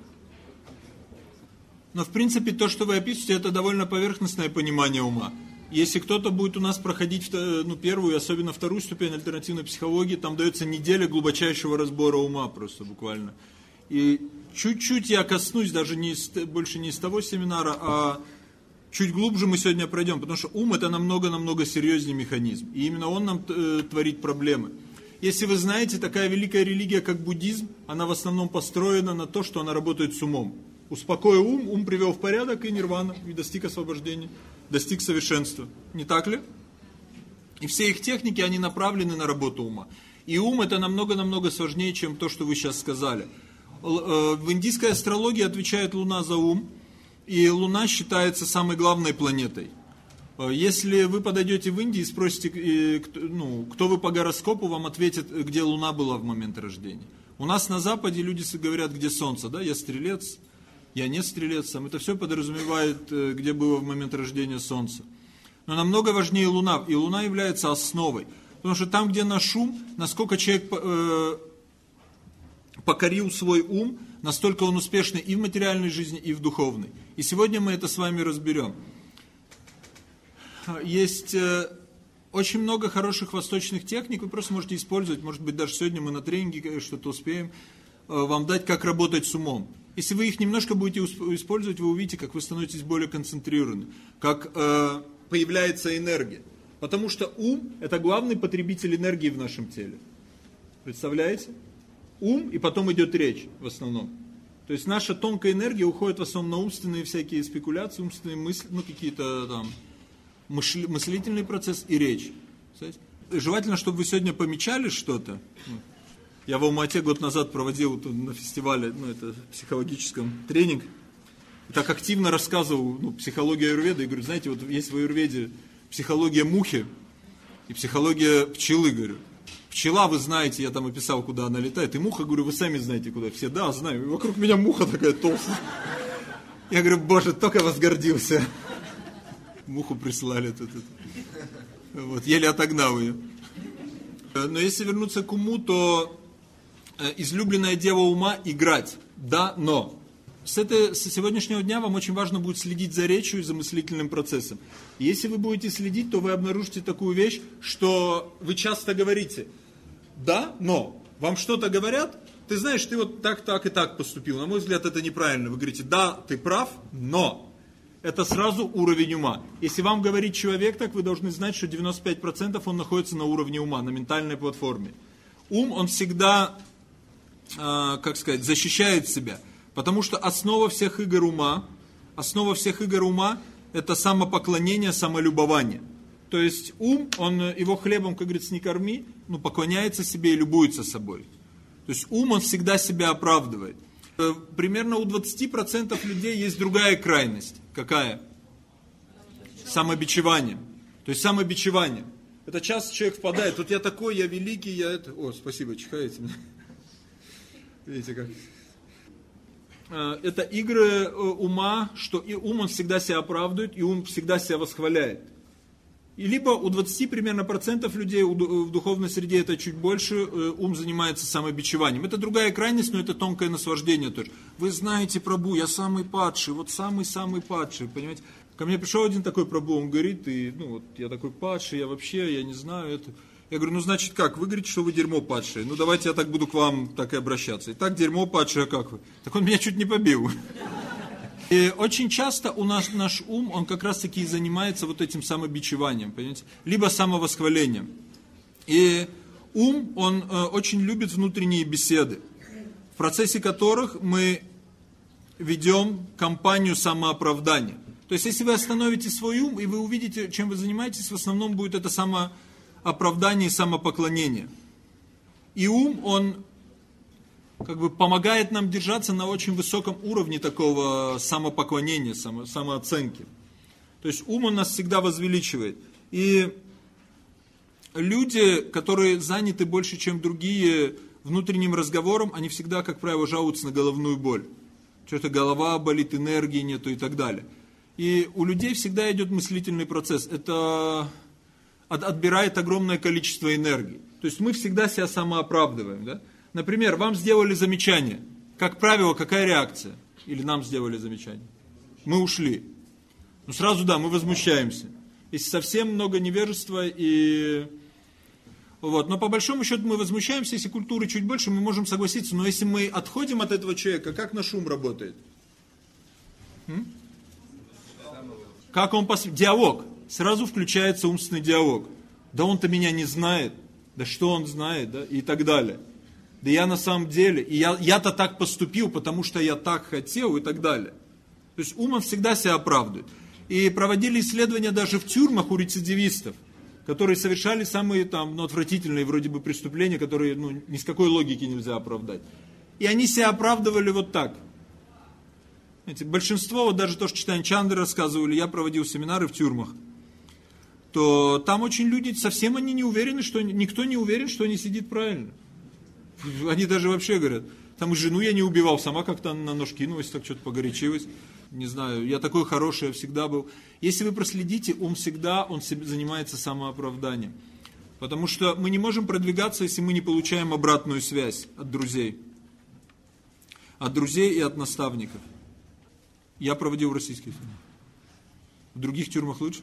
Но в принципе то, что вы описываете, это довольно поверхностное понимание ума. Если кто-то будет у нас проходить ну, первую, особенно вторую ступень альтернативной психологии, там дается неделя глубочайшего разбора ума просто буквально. И чуть-чуть я коснусь, даже не из, больше не из того семинара, а чуть глубже мы сегодня пройдем, потому что ум это намного-намного серьезнее механизм. И именно он нам э, творит проблемы. Если вы знаете, такая великая религия, как буддизм, она в основном построена на то, что она работает с умом. Успокоил ум, ум привел в порядок и нирвана, и достиг освобождения, достиг совершенства. Не так ли? И все их техники, они направлены на работу ума. И ум это намного-намного сложнее, чем то, что вы сейчас сказали. В индийской астрологии отвечает Луна за ум, и Луна считается самой главной планетой. Если вы подойдете в Индию и спросите, ну, кто вы по гороскопу, вам ответят, где Луна была в момент рождения. У нас на Западе люди говорят, где Солнце, да, я стрелец, я не стрелец, это все подразумевает, где было в момент рождения Солнце. Но намного важнее Луна, и Луна является основой. Потому что там, где наш ум, насколько человек э, покорил свой ум, настолько он успешный и в материальной жизни, и в духовной. И сегодня мы это с вами разберем. Есть э, очень много хороших восточных техник, вы просто можете использовать, может быть, даже сегодня мы на тренинге что-то успеем э, вам дать, как работать с умом. Если вы их немножко будете использовать, вы увидите, как вы становитесь более концентрированы, как э, появляется энергия. Потому что ум – это главный потребитель энергии в нашем теле. Представляете? Ум, и потом идет речь в основном. То есть наша тонкая энергия уходит в основном на умственные всякие спекуляции, умственные мысли, ну какие-то там мысли, мыслительный процесс и речь. Представляете? Желательно, чтобы вы сегодня помечали что-то. Я в Алма-Ате год назад проводил на фестивале, ну это психологическом тренинг. И так активно рассказывал ну, психологию аюрведы. И говорю, знаете, вот есть в аюрведе психология мухи и психология пчелы, говорю. Пчела, вы знаете, я там описал, куда она летает. И муха, говорю, вы сами знаете, куда. Все, да, знаю. И вокруг меня муха такая толстая. Я говорю, боже, только возгордился. Муху прислали тут. Вот, еле отогнал ее. Но если вернуться к уму, то излюбленное дело ума – играть. Да, но. С, этой, с сегодняшнего дня вам очень важно будет следить за речью и за мыслительным процессом. И если вы будете следить, то вы обнаружите такую вещь, что вы часто говорите «да, но». Вам что-то говорят, ты знаешь, ты вот так, так и так поступил. На мой взгляд, это неправильно. Вы говорите «да, ты прав, но». Это сразу уровень ума. Если вам говорит человек так, вы должны знать, что девяносто пять процентов он находится на уровне ума, на ментальной платформе. Ум, он всегда, э, как сказать, защищает себя. Потому что основа всех игр ума, основа всех игр ума – это самопоклонение, самолюбование. То есть ум, он его хлебом, как говорится, не корми, ну, поклоняется себе и любуется собой. То есть ум, он всегда себя оправдывает. Примерно у двадцати процентов людей есть другая крайность. Какая? Самобичевание. То есть самобичевание. Это часто человек впадает, вот я такой, я великий, я это... О, спасибо, чихаете мне. Видите как... Это игры ума, что и ум он всегда себя оправдывает, и ум всегда себя восхваляет. И либо у двадцати примерно процентов людей в духовной среде это чуть больше, ум занимается самобичеванием. Это другая крайность, но это тонкое наслаждение тоже. Вы знаете, Прабху, я самый падший, вот самый-самый падший, понимаете. Ко мне пришел один такой Прабху, он говорит, и, ну вот я такой падший, я вообще, я не знаю это... Я говорю, ну значит как, вы говорите, что вы дерьмо падшее, ну давайте я так буду к вам так и обращаться. Итак, дерьмо падшее, а как вы? Так он меня чуть не побил. И очень часто у нас наш ум, он как раз таки и занимается вот этим самобичеванием, понимаете? Либо самовосхвалением. И ум, он э, очень любит внутренние беседы, в процессе которых мы ведем кампанию самооправдания. То есть, если вы остановите свой ум, и вы увидите, чем вы занимаетесь, в основном будет это самооправдание. Оправдание и самопоклонение. И ум, он как бы помогает нам держаться на очень высоком уровне такого самопоклонения, само, самооценки. То есть ум он нас всегда возвеличивает. И люди, которые заняты больше, чем другие внутренним разговором, они всегда, как правило, жалуются на головную боль. что-то голова болит, энергии нету и так далее. И у людей всегда идет мыслительный процесс. Это отбирает огромное количество энергии. То есть мы всегда себя самооправдываем. Да? Например, вам сделали замечание. Как правило, какая реакция? Или нам сделали замечание? Мы ушли. Ну сразу да, мы возмущаемся. Если совсем много невежества и... Вот. Но по большому счету мы возмущаемся, если культуры чуть больше, мы можем согласиться. Но если мы отходим от этого человека, как наш ум работает? М? Как он пос... Диалог. Сразу включается умственный диалог. Да он-то меня не знает. Да что он знает, да? И так далее. Да я на самом деле, и я, я-то так поступил, потому что я так хотел и так далее. То есть ум всегда себя оправдывает. И проводили исследования даже в тюрьмах у рецидивистов, которые совершали самые там, ну, отвратительные вроде бы преступления, которые ну, ни с какой логики нельзя оправдать. И они себя оправдывали вот так. Знаете, большинство, вот даже то, что Чайтанья Чандры рассказывали, я проводил семинары в тюрьмах, то там очень люди, совсем они не уверены, что никто не уверен, что они сидят правильно. Они даже вообще говорят, там и жену я не убивал, сама как-то на нож кинулась, так что-то погорячилась. Не знаю, я такой хороший, я всегда был. Если вы проследите, ум всегда, он занимается самооправданием. Потому что мы не можем продвигаться, если мы не получаем обратную связь от друзей. От друзей и от наставников. Я проводил в российских тюрьмах. В других тюрьмах лучше?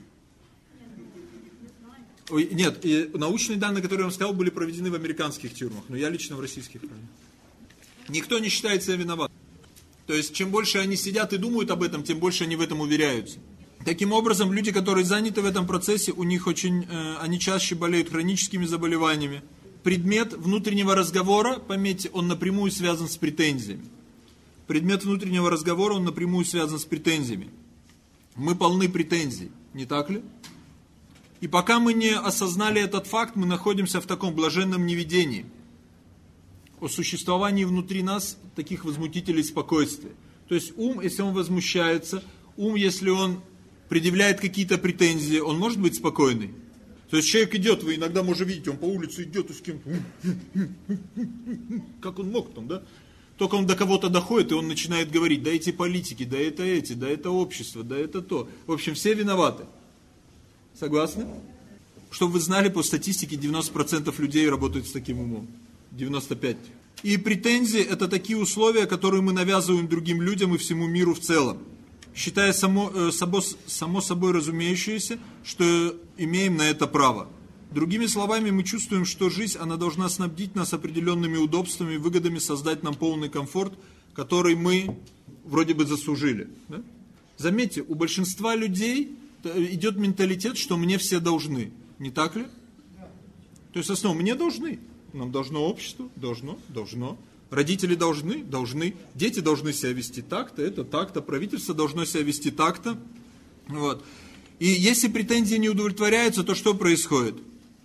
Ой, нет, и научные данные, которые я вам сказал, были проведены в американских тюрьмах, но я лично в российских провел. Никто не считает себя виноватым. То есть, чем больше они сидят и думают об этом, тем больше они в этом уверяются. Таким образом, люди, которые заняты в этом процессе, у них очень, э, они чаще болеют хроническими заболеваниями. Предмет внутреннего разговора, пометьте, он напрямую связан с претензиями. Предмет внутреннего разговора, он напрямую связан с претензиями. Мы полны претензий, не так ли? И пока мы не осознали этот факт, мы находимся в таком блаженном неведении о существовании внутри нас таких возмутителей спокойствия. То есть ум, если он возмущается, ум, если он предъявляет какие-то претензии, он может быть спокойный. То есть человек идет, вы иногда можете видеть, он по улице идет и с кем-то, как он мог там, да? Только он до кого-то доходит, и он начинает говорить, да эти политики, да это эти, да это общество, да это то. В общем, все виноваты. Согласны? Чтобы вы знали, по статистике девяносто процентов людей работают с таким умом. девяносто пять процентов. И претензии – это такие условия, которые мы навязываем другим людям и всему миру в целом. Считая само, э, само, само собой разумеющееся, что имеем на это право. Другими словами, мы чувствуем, что жизнь, она должна снабдить нас определенными удобствами, выгодами, создать нам полный комфорт, который мы вроде бы заслужили. Да? Заметьте, у большинства людей идет менталитет, что мне все должны. Не так ли? То есть основа, мне должны. Нам должно общество, должно, должно. Родители должны, должны. Дети должны себя вести так-то, это так-то. Правительство должно себя вести так-то. Вот. И если претензии не удовлетворяются, то что происходит?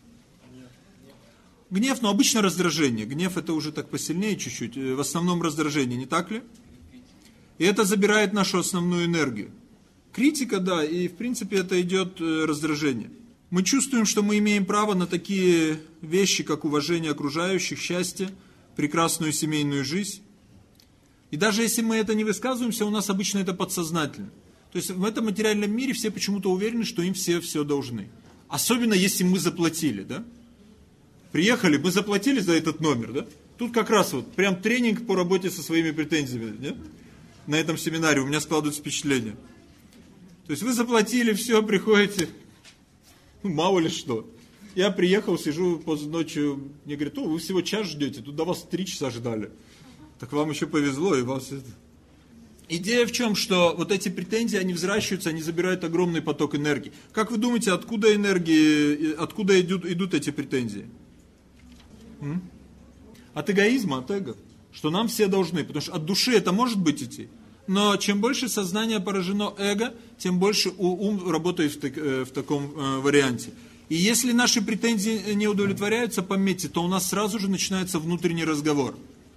Гнев, но обычно раздражение. Гнев это уже так посильнее чуть-чуть. В основном раздражение, не так ли? И это забирает нашу основную энергию. Критика, да, и в принципе это идет раздражение. Мы чувствуем, что мы имеем право на такие вещи, как уважение окружающих, счастье, прекрасную семейную жизнь. И даже если мы это не высказываемся, у нас обычно это подсознательно. То есть в этом материальном мире все почему-то уверены, что им все все должны. Особенно если мы заплатили, да? Приехали, мы заплатили за этот номер, да? Тут как раз вот прям тренинг по работе со своими претензиями, да? На этом семинаре у меня складывается впечатление. То есть вы заплатили, все, приходите, ну, мало ли что. Я приехал, сижу поздно ночью, мне говорят, о, вы всего час ждете, тут до вас три часа ждали. Так вам еще повезло, и вас это... Идея в чем, что вот эти претензии, они взращиваются, они забирают огромный поток энергии. Как вы думаете, откуда энергии, откуда идут, идут эти претензии? М? От эгоизма, от эго. Что нам все должны, потому что от души это может быть идти. Но чем больше сознание поражено эго, тем больше ум работает в, так, в таком э, варианте. И если наши претензии не удовлетворяются, пометьте, то у нас сразу же начинается внутренний разговор.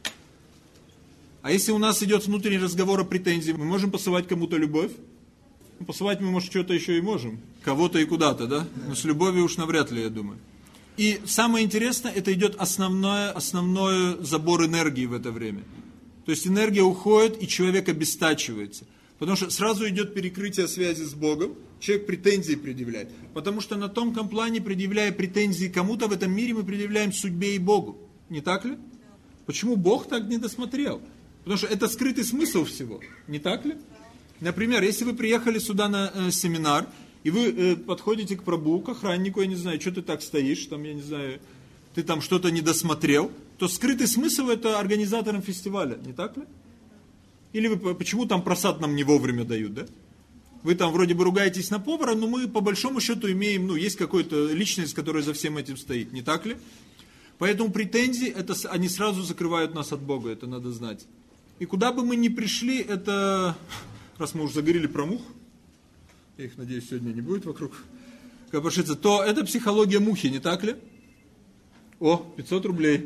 А если у нас идет внутренний разговор о претензии, мы можем посылать кому-то любовь? Ну, посылать мы, может, что-то еще и можем. Кого-то и куда-то, да? Но с любовью уж навряд ли, я думаю. И самое интересное, это идет основное, основной забор энергии в это время. То есть энергия уходит, и человек обестачивается. Потому что сразу идет перекрытие связи с Богом, человек претензии предъявляет. Потому что на тонком плане, предъявляя претензии кому-то в этом мире, мы предъявляем судьбе и Богу. Не так ли? Почему Бог так не досмотрел? Потому что это скрытый смысл всего. Не так ли? Например, если вы приехали сюда на э, семинар, и вы э, подходите к Прабху, к охраннику, я не знаю, что ты так стоишь, там, я не знаю, ты там что-то не досмотрел, то скрытый смысл это организаторам фестиваля, не так ли? Или вы, почему там просад нам не вовремя дают, да? Вы там вроде бы ругаетесь на повара, но мы по большому счету имеем, ну, есть какая-то личность, которая за всем этим стоит, не так ли? Поэтому претензии, это, они сразу закрывают нас от Бога, это надо знать. И куда бы мы ни пришли, это, раз мы уже заговорили про мух, я их, надеюсь, сегодня не будет вокруг копошиться, то это психология мухи, не так ли? О, пятьсот рублей.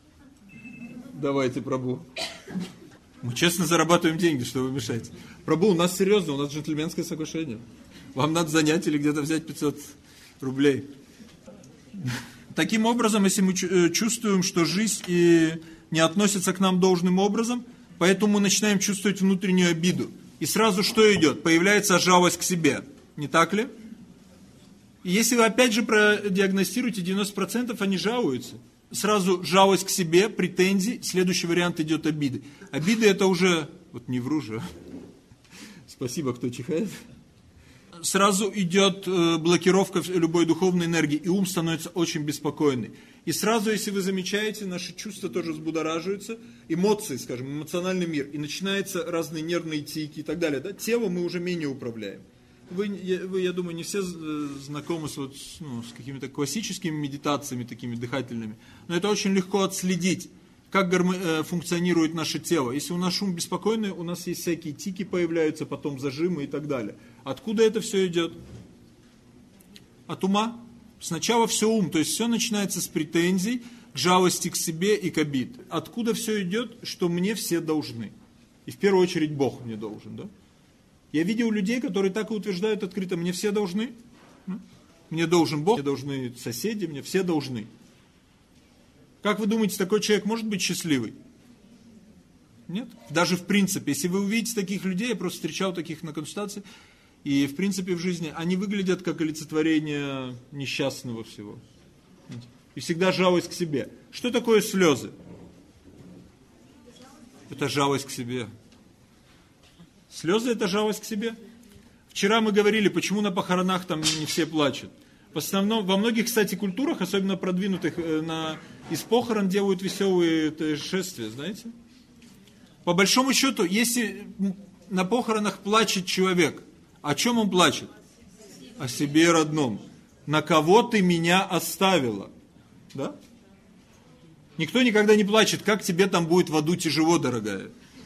Давайте, Прабху. Мы честно зарабатываем деньги, что вы мешаете. Прабху, у нас серьезно, у нас джентльменское соглашение. Вам надо занять или где-то взять пятьсот рублей. Таким образом, если мы чувствуем, что жизнь и не относится к нам должным образом, поэтому мы начинаем чувствовать внутреннюю обиду. И сразу что идет? Появляется жалость к себе. Не так ли? И если вы опять же продиагностируете, девяносто процентов они жалуются. Сразу жалость к себе, претензии, следующий вариант идет обиды. Обиды это уже, вот не вру же, спасибо, кто чихает. Сразу идет блокировка любой духовной энергии, и ум становится очень беспокойный. И сразу, если вы замечаете, наши чувства тоже взбудораживаются, эмоции, скажем, эмоциональный мир, и начинаются разные нервные тики и так далее. Да? Тело мы уже менее управляем. Вы, я, вы, я думаю, не все знакомы с, вот, ну, с какими-то классическими медитациями, такими дыхательными, но это очень легко отследить, как гармо- функционирует наше тело. Если у нас ум беспокойный, у нас есть всякие тики появляются, потом зажимы и так далее. Откуда это все идет? От ума. Сначала все ум, то есть все начинается с претензий, к жалости к себе и к обид. Откуда все идет, что мне все должны? И в первую очередь Бог мне должен, да? Я видел людей, которые так и утверждают открыто, мне все должны. Мне должен Бог, мне должны соседи, мне все должны. Как вы думаете, такой человек может быть счастливый? Нет? Даже в принципе, если вы увидите таких людей, я просто встречал таких на консультации, и в принципе в жизни, они выглядят как олицетворение несчастного всего. И всегда жалость к себе. Что такое слезы? Это жалость к себе. Слезы это жалость к себе. Вчера мы говорили, почему на похоронах там не все плачут. В основном, во многих, кстати, культурах, особенно продвинутых, на, из похорон делают веселые шествия, знаете. По большому счету, если на похоронах плачет человек, о чем он плачет? О себе родном. На кого ты меня оставила? Да? Никто никогда не плачет, как тебе там будет в аду тяжело, дорогая.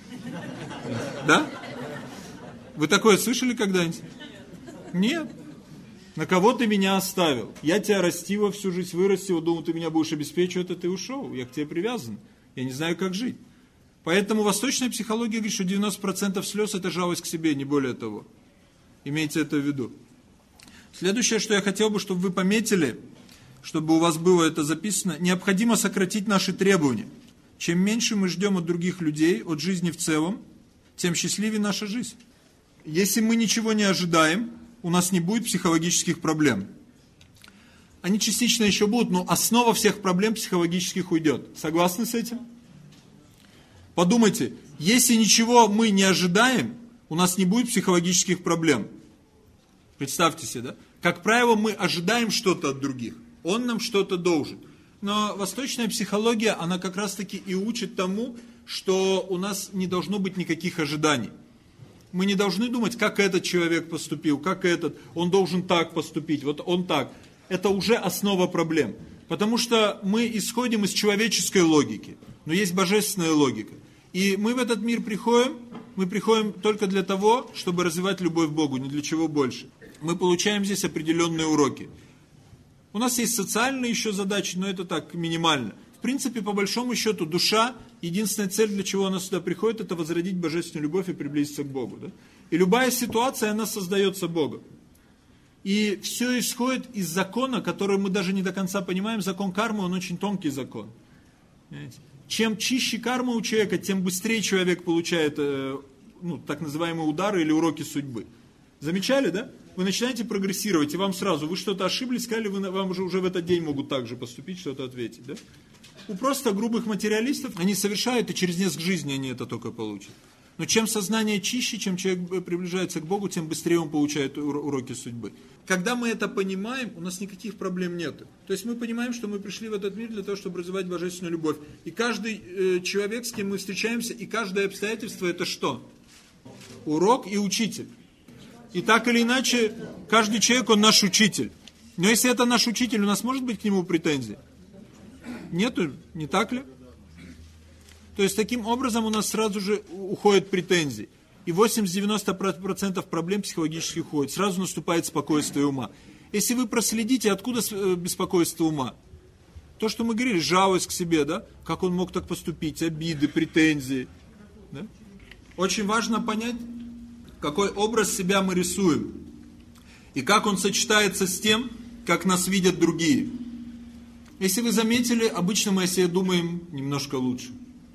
Да? Вы такое слышали когда-нибудь? Нет. На кого ты меня оставил? Я тебя растила всю жизнь, вырастила, думал, ты меня будешь обеспечивать, а ты ушел. Я к тебе привязан. Я не знаю, как жить. Поэтому восточная психология говорит, что девяносто процентов слез это жалость к себе, не более того. Имейте это в виду. Следующее, что я хотел бы, чтобы вы пометили, чтобы у вас было это записано, необходимо сократить наши требования. Чем меньше мы ждем от других людей, от жизни в целом, тем счастливее наша жизнь. Если мы ничего не ожидаем, у нас не будет психологических проблем. Они частично еще будут, но основа всех проблем психологических уйдет. Согласны с этим? Подумайте, если ничего мы не ожидаем, у нас не будет психологических проблем. Представьте себе, да? Как правило, мы ожидаем что-то от других. Он нам что-то должен. Но восточная психология, она как раз таки и учит тому, что у нас не должно быть никаких ожиданий. Мы не должны думать, как этот человек поступил, как этот, он должен так поступить, вот он так. Это уже основа проблем. Потому что мы исходим из человеческой логики, но есть божественная логика. И мы в этот мир приходим, мы приходим только для того, чтобы развивать любовь к Богу, ни для чего больше. Мы получаем здесь определенные уроки. У нас есть социальные еще задачи, но это так, минимально. В принципе, по большому счету, душа, единственная цель, для чего она сюда приходит, это возродить божественную любовь и приблизиться к Богу. Да? И любая ситуация, она создается Богом. И все исходит из закона, который мы даже не до конца понимаем. Закон кармы, он очень тонкий закон. Понимаете? Чем чище карма у человека, тем быстрее человек получает э, ну, так называемые удары или уроки судьбы. Замечали, да? Вы начинаете прогрессировать, и вам сразу, вы что-то ошиблись, сказали, вы, вам уже, уже в этот день могут так же поступить, что-то ответить, да? У просто грубых материалистов, они совершают, и через несколько жизней они это только получат. Но чем сознание чище, чем человек приближается к Богу, тем быстрее он получает уроки судьбы. Когда мы это понимаем, у нас никаких проблем нет. То есть мы понимаем, что мы пришли в этот мир для того, чтобы развивать божественную любовь. И каждый э, человек, с кем мы встречаемся, и каждое обстоятельство, это что? Урок и учитель. И так или иначе, каждый человек, он наш учитель. Но если это наш учитель, у нас может быть к нему претензий? Нету, не так ли? То есть таким образом у нас сразу же уходят претензии. И восемьдесят-девяносто процентов проблем психологически уходит. Сразу наступает спокойствие ума. Если вы проследите, откуда беспокойство ума? То, что мы говорили, жалость к себе, да? Как он мог так поступить, обиды, претензии. Да? Очень важно понять, какой образ себя мы рисуем. И как он сочетается с тем, как нас видят другие. Если вы заметили, обычно мы о себе думаем немножко лучше.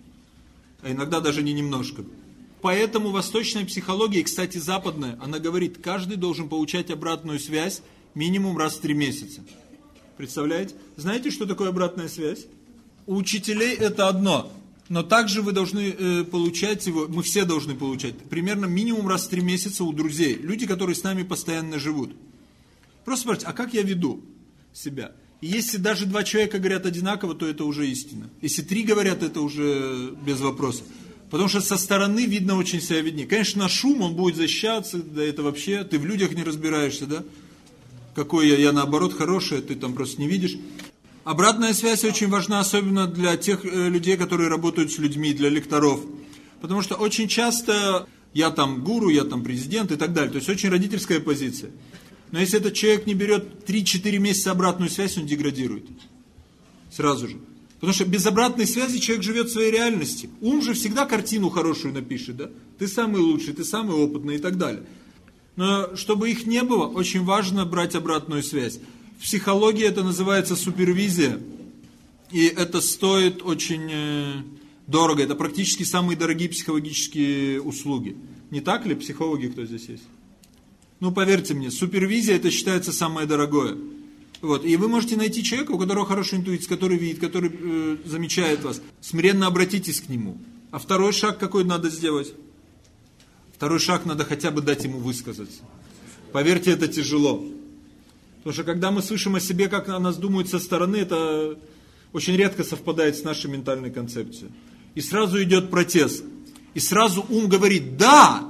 А иногда даже не немножко. Поэтому восточная психология, и, кстати, западная, она говорит, каждый должен получать обратную связь минимум раз в три месяца. Представляете? Знаете, что такое обратная связь? У учителей это одно, но также вы должны э, получать его, мы все должны получать, примерно минимум раз в три месяца у друзей, люди, которые с нами постоянно живут. Просто спрашивайте, а как я веду себя? И если даже два человека говорят одинаково, то это уже истина. Если три говорят, это уже без вопросов. Потому что со стороны видно очень себя виднее. Конечно, на шум он будет защищаться, да это вообще, ты в людях не разбираешься, да? Какой я, я наоборот хороший, ты там просто не видишь. Обратная связь очень важна, особенно для тех э, людей, которые работают с людьми, для лекторов. Потому что очень часто я там гуру, я там президент и так далее. То есть очень родительская позиция. Но если этот человек не берет три-четыре месяца обратную связь, он деградирует. Сразу же. Потому что без обратной связи человек живет в своей реальности. Ум же всегда картину хорошую напишет, да? Ты самый лучший, ты самый опытный и так далее. Но чтобы их не было, очень важно брать обратную связь. В психологии это называется супервизия. И это стоит очень э, дорого. Это практически самые дорогие психологические услуги. Не так ли, психологи, кто здесь есть? Ну, поверьте мне, супервизия это считается самое дорогое. Вот. И вы можете найти человека, у которого хорошая интуиция, который видит, который э, замечает вас. Смиренно обратитесь к нему. А второй шаг какой надо сделать? Второй шаг надо хотя бы дать ему высказаться. Поверьте, это тяжело. Потому что когда мы слышим о себе, как о нас думают со стороны, это очень редко совпадает с нашей ментальной концепцией. И сразу идет протест. И сразу ум говорит «да»,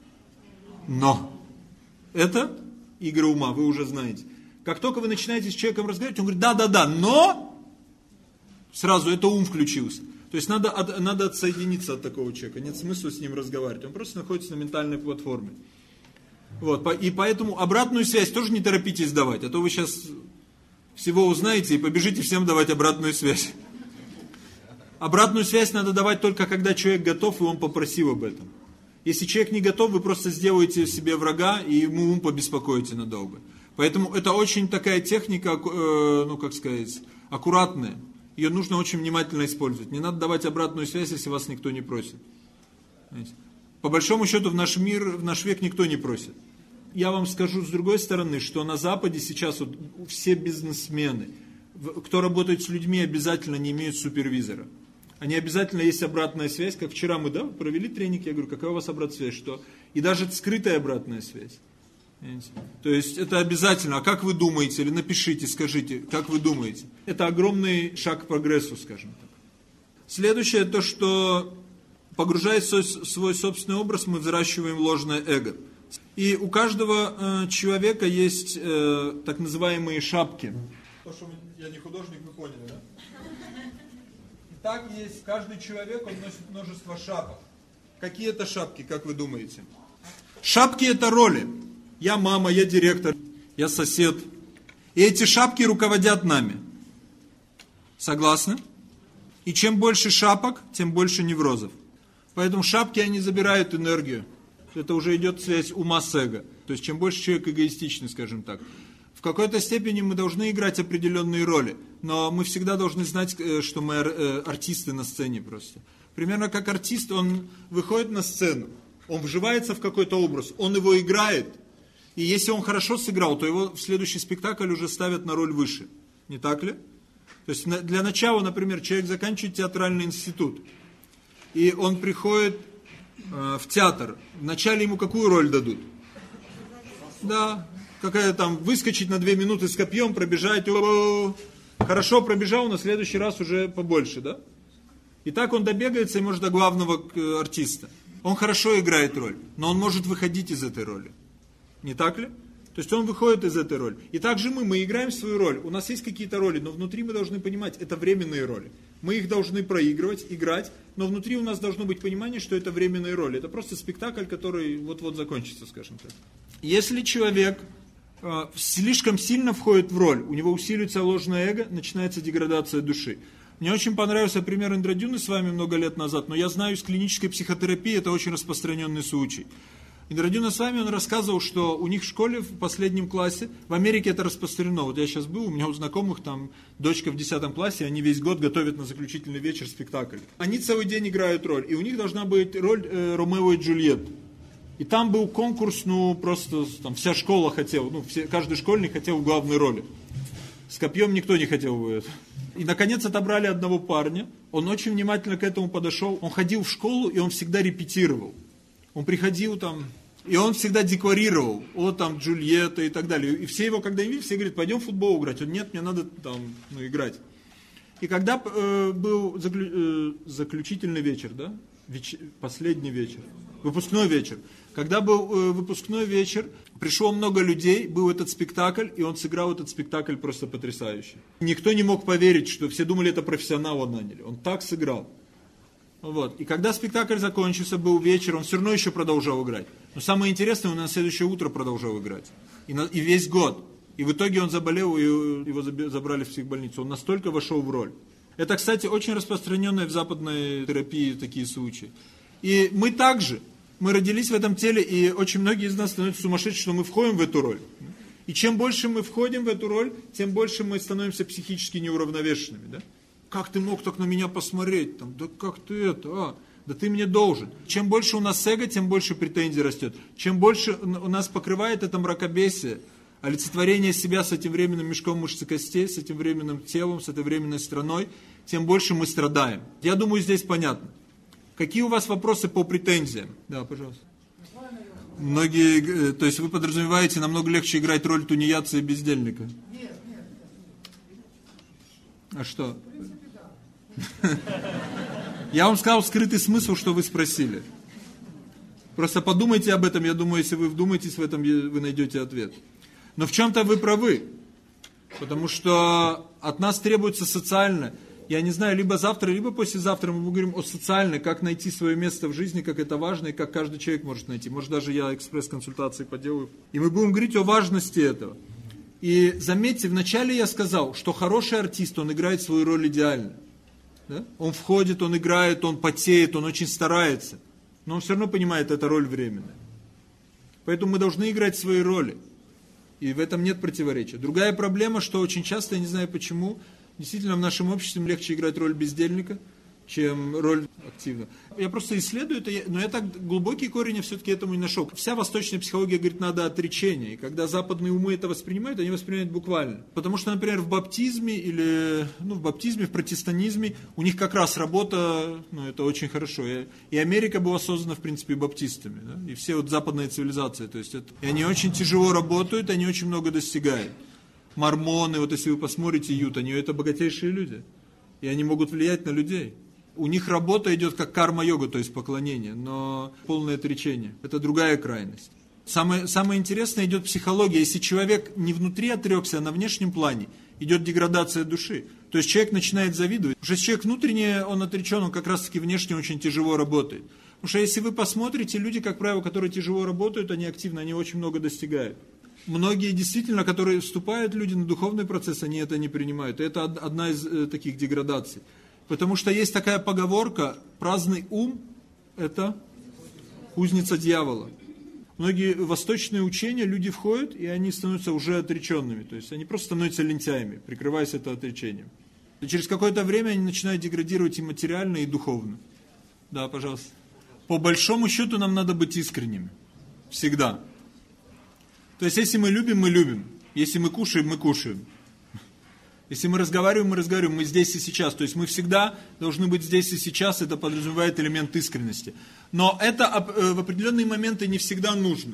но. Это игра ума, вы уже знаете. Как только вы начинаете с человеком разговаривать, он говорит «да-да-да», но сразу это ум включился. То есть надо, от, надо отсоединиться от такого человека, нет смысла с ним разговаривать, он просто находится на ментальной платформе. Вот, и поэтому обратную связь тоже не торопитесь давать, а то вы сейчас всего узнаете и побежите всем давать обратную связь. Обратную связь надо давать только когда человек готов и он попросил об этом. Если человек не готов, вы просто сделаете себе врага и ему ум побеспокоите надолго. Поэтому это очень такая техника, э, ну как сказать, аккуратная. Ее нужно очень внимательно использовать. Не надо давать обратную связь, если вас никто не просит. Знаете? По большому счету в наш мир, в наш век никто не просит. Я вам скажу с другой стороны, что на Западе сейчас вот все бизнесмены, кто работает с людьми, обязательно не имеют супервизора. Они обязательно есть обратная связь, как вчера мы, да, провели тренинг, я говорю, какая у вас обратная связь, что? И даже скрытая обратная связь. Понимаете? То есть это обязательно, а как вы думаете, или напишите, скажите, как вы думаете. Это огромный шаг к прогрессу, скажем так. Следующее, то, что погружаясь в свой собственный образ, мы взращиваем ложное эго. И у каждого э, человека есть э, так называемые шапки. То, что я не художник, вы поняли, да? Так есть, каждый человек, он носит множество шапок. Какие это шапки, как вы думаете? Шапки это роли. Я мама, я директор, я сосед. И эти шапки руководят нами. Согласны? И чем больше шапок, тем больше неврозов. Поэтому шапки, они забирают энергию. Это уже идет связь ума с эго. То есть чем больше человек эгоистичный, скажем так. В какой-то степени мы должны играть определенные роли, но мы всегда должны знать, что мы артисты на сцене просто. Примерно как артист, он выходит на сцену, он вживается в какой-то образ, он его играет, и если он хорошо сыграл, то его в следующий спектакль уже ставят на роль выше. Не так ли? То есть для начала, например, человек заканчивает театральный институт, и он приходит э, в театр. Вначале ему какую роль дадут? Да, какая там, выскочить на две минуты с копьем, пробежать, о-о-о. Хорошо пробежал, на следующий раз уже побольше, да? И так он добегается и может до главного артиста. Он хорошо играет роль, но он может выходить из этой роли. Не так ли? То есть он выходит из этой роли. И также мы, мы играем свою роль. У нас есть какие-то роли, но внутри мы должны понимать, это временные роли. Мы их должны проигрывать, играть, но внутри у нас должно быть понимание, что это временные роли. Это просто спектакль, который вот-вот закончится, скажем так. Если человек э, слишком сильно входит в роль, у него усиливается ложное эго, начинается деградация души. Мне очень понравился пример Индрадюны с вами много лет назад, но я знаю из клинической психотерапии, это очень распространенный случай. Индрадюна с вами, он рассказывал, что у них в школе в последнем классе, в Америке это распространено, вот я сейчас был, у меня у знакомых там дочка в десятом классе, они весь год готовят на заключительный вечер спектакль. Они целый день играют роль, и у них должна быть роль э, Ромео и Джульетты. И там был конкурс, ну просто там вся школа хотела, ну все, каждый школьник хотел в главной роли. С копьем никто не хотел бы это. И наконец отобрали одного парня, он очень внимательно к этому подошел, он ходил в школу и он всегда репетировал. Он приходил там, и он всегда декларировал, о, там, Джульетта и так далее. И все его, когда им видят, все говорят, пойдем в футбол играть. Он, нет, мне надо там, ну, играть. И когда э, был заклю, э, заключительный вечер, да, Веч, последний вечер, выпускной вечер, когда был э, выпускной вечер, пришло много людей, был этот спектакль, и он сыграл этот спектакль просто потрясающе. Никто не мог поверить, что все думали, это профессионала наняли. Он так сыграл. Вот. И когда спектакль закончился, был вечер, он все равно еще продолжал играть. Но самое интересное, он на следующее утро продолжал играть. И, на, и весь год. И в итоге он заболел, и его забрали в психбольницу. Он настолько вошел в роль. Это, кстати, очень распространенные в западной терапии такие случаи. И мы также, мы родились в этом теле, и очень многие из нас становятся сумасшедшими, что мы входим в эту роль. И чем больше мы входим в эту роль, тем больше мы становимся психически неуравновешенными, да? Как ты мог так на меня посмотреть? Там, да как ты это? А, да ты мне должен. Чем больше у нас эго, тем больше претензий растет. Чем больше у нас покрывает это мракобесие, олицетворение себя с этим временным мешком мышц и костей, с этим временным телом, с этой временной страной, тем больше мы страдаем. Я думаю, здесь понятно. Какие у вас вопросы по претензиям? Да, пожалуйста. Многие, то есть вы подразумеваете, намного легче играть роль тунеядца и бездельника? Нет, нет. А что? Я вам сказал скрытый смысл, что вы спросили. Просто подумайте об этом, я думаю, если вы вдумаетесь в этом, вы найдете ответ. Но в чем-то вы правы, потому что от нас требуется социально. Я не знаю, либо завтра, либо послезавтра мы говорим о социальной, как найти свое место в жизни, как это важно, и как каждый человек может найти. Может, даже я экспресс-консультации поделаю. И мы будем говорить о важности этого. И заметьте, вначале я сказал, что хороший артист, он играет свою роль идеально. Да? Он входит, он играет, он потеет, он очень старается. Но он все равно понимает, эта роль временная. Поэтому мы должны играть свои роли. И в этом нет противоречия. Другая проблема, что очень часто, я не знаю почему, действительно в нашем обществе легче играть роль бездельника, чем роль активного. Я просто исследую это, но я так глубокий корень я все-таки этому не нашел. Вся восточная психология говорит, надо отречение. И когда западные умы это воспринимают, они воспринимают буквально. Потому что, например, в баптизме или ну, в баптизме, в протестанизме у них как раз работа, ну, это очень хорошо. И, и Америка была создана, в принципе, баптистами. Да? И все вот западные цивилизации. То есть это, и они очень тяжело работают, они очень много достигают. Мормоны, вот если вы посмотрите Ют, они это богатейшие люди. И они могут влиять на людей. У них работа идет как карма-йога, то есть поклонение, но полное отречение. Это другая крайность. Самое, самое интересное идет психология. Если человек не внутри отрекся, а на внешнем плане, идет деградация души. То есть человек начинает завидовать. Потому что если человек внутренне, он отречен, он как раз-таки внешне очень тяжело работает. Потому что если вы посмотрите, люди, как правило, которые тяжело работают, они активны, они очень много достигают. Многие действительно, которые вступают люди на духовный процесс, они это не принимают. И это одна из э, таких деградаций. Потому что есть такая поговорка, праздный ум – это кузница дьявола. Многие восточные учения, люди входят, и они становятся уже отреченными. То есть они просто становятся лентяями, прикрываясь это отречением. И через какое-то время они начинают деградировать и материально, и духовно. Да, пожалуйста. По большому счету нам надо быть искренними. Всегда. То есть если мы любим, мы любим. Если мы кушаем, мы кушаем. Если мы разговариваем, мы разговариваем. Мы здесь и сейчас. То есть мы всегда должны быть здесь и сейчас. Это подразумевает элемент искренности. Но это в определенные моменты не всегда нужно.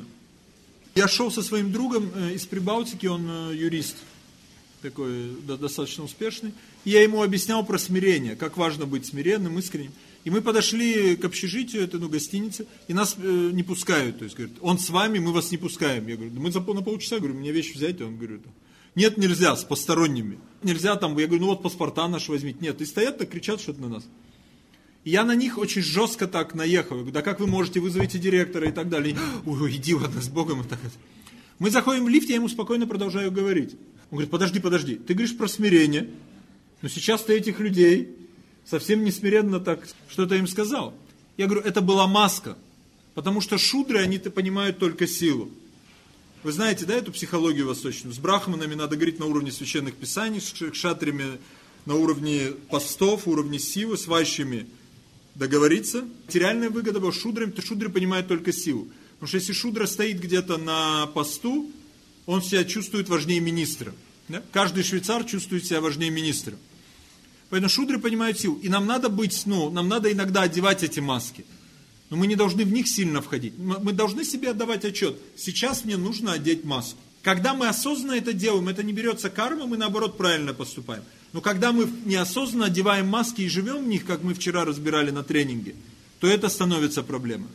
Я шел со своим другом из Прибалтики, он юрист, такой достаточно успешный. И я ему объяснял про смирение, как важно быть смиренным, искренним. И мы подошли к общежитию, это ну, гостиница, и нас э, не пускают. То есть, говорят, он с вами, мы вас не пускаем. Я говорю, мы за на полчаса, говорю, мне вещи взять. Он говорит, нет, нельзя, с посторонними. Нельзя там, я говорю, ну вот паспорта наши возьмите. Нет, и стоят так, кричат что-то на нас. И я на них очень жестко так наехал. Я говорю, да как вы можете, вызовите директора и так далее. Ой, иди, ладно, с Богом. И так. Мы заходим в лифт, я ему спокойно продолжаю говорить. Он говорит, подожди, подожди, ты говоришь про смирение, но сейчас ты этих людей совсем не смиренно так что-то им сказал. Я говорю, это была маска, потому что шудры, они-то понимают только силу. Вы знаете, да, эту психологию восточную? С брахманами надо говорить на уровне священных писаний, с кшатриями на уровне постов, уровне силы, с вайшями договориться. Материальная выгода была шудрами, то шудры понимают только силу. Потому что если шудра стоит где-то на посту, он себя чувствует важнее министра. Да? Каждый швейцар чувствует себя важнее министра. Поэтому шудры понимают силу. И нам надо быть, ну, нам надо иногда одевать эти маски. Но мы не должны в них сильно входить. Мы должны себе отдавать отчет. Сейчас мне нужно одеть маску. Когда мы осознанно это делаем, это не берется карма, мы наоборот правильно поступаем. Но когда мы неосознанно одеваем маски и живем в них, как мы вчера разбирали на тренинге, то это становится проблемой.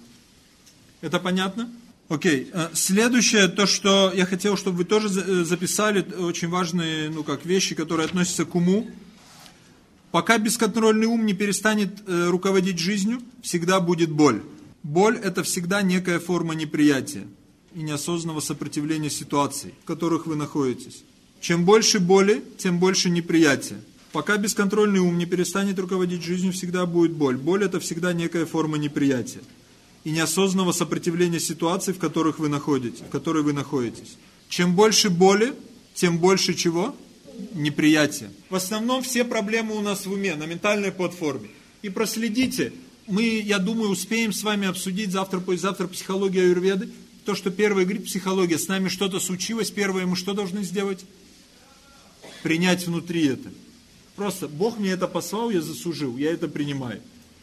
Это понятно? Окей. Следующее, то, что я хотел, чтобы вы тоже записали, очень важные, ну, как вещи, которые относятся к уму. Пока бесконтрольный ум не перестанет э, руководить жизнью, всегда будет боль. Боль – это всегда некая форма неприятия и неосознанного сопротивления ситуаций, в которых вы находитесь. Чем больше боли, тем больше неприятия. Пока бесконтрольный ум не перестанет руководить жизнью, всегда будет боль. Боль – это всегда некая форма неприятия и неосознанного сопротивления ситуаций, в которых вы находитесь, в которой вы находитесь. Чем больше боли, тем больше чего? Неприятие. В основном все проблемы у нас в уме, на ментальной платформе. И проследите, мы, я думаю, успеем с вами обсудить завтра, послезавтра психологию аюрведы. То, что первое говорит психология, с нами что-то случилось, первое мы что должны сделать? Принять внутри это. Просто Бог мне это послал, я заслужил, я это принимаю.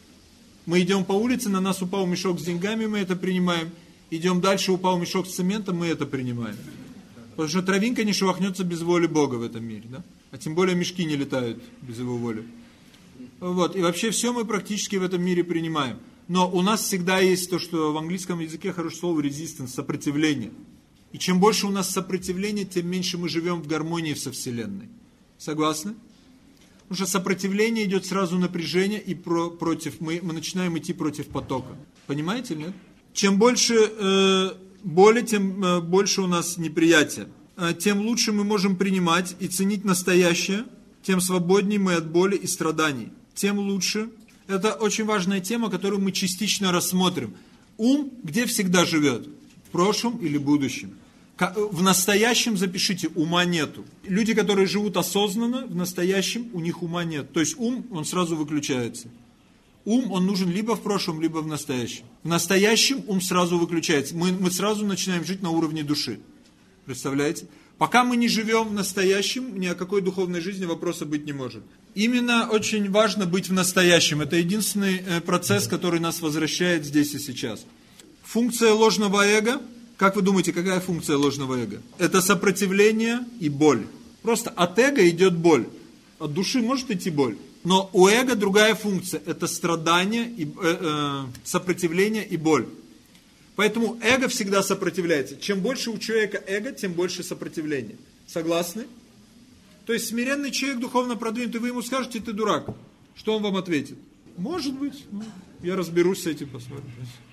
Мы идем по улице, на нас упал мешок с деньгами, мы это принимаем. Идем дальше, упал мешок с цементом, мы это принимаем. Потому что травинка не шелохнется без воли Бога в этом мире. Да? А тем более мешки не летают без его воли. Вот. И вообще все мы практически в этом мире принимаем. Но у нас всегда есть то, что в английском языке хорошее слово resistance, сопротивление. И чем больше у нас сопротивления, тем меньше мы живем в гармонии со Вселенной. Согласны? Потому что сопротивление идет сразу напряжение, и про, против, мы, мы начинаем идти против потока. Понимаете, нет? Чем больше... Э, боли, тем э, больше у нас неприятия. Э, тем лучше мы можем принимать и ценить настоящее, тем свободнее мы от боли и страданий. Тем лучше. Это очень важная тема, которую мы частично рассмотрим. Ум где всегда живет? В прошлом или будущем? В настоящем запишите, ума нету. Люди, которые живут осознанно, в настоящем у них ума нет. То есть ум, он сразу выключается. Ум, он нужен либо в прошлом, либо в настоящем. В настоящем ум сразу выключается. Мы, мы сразу начинаем жить на уровне души. Представляете? Пока мы не живем в настоящем, ни о какой духовной жизни вопроса быть не может. Именно очень важно быть в настоящем. Это единственный процесс, который нас возвращает здесь и сейчас. Функция ложного эго. Как вы думаете, какая функция ложного эго? Это сопротивление и боль. Просто от эго идет боль. От души может идти боль. Но у эго другая функция, это страдание, и, э, э, сопротивление и боль. Поэтому эго всегда сопротивляется. Чем больше у человека эго, тем больше сопротивления. Согласны? То есть смиренный человек, духовно продвинутый, вы ему скажете, ты дурак. Что он вам ответит? Может быть, ну, я разберусь с этим, посмотрим.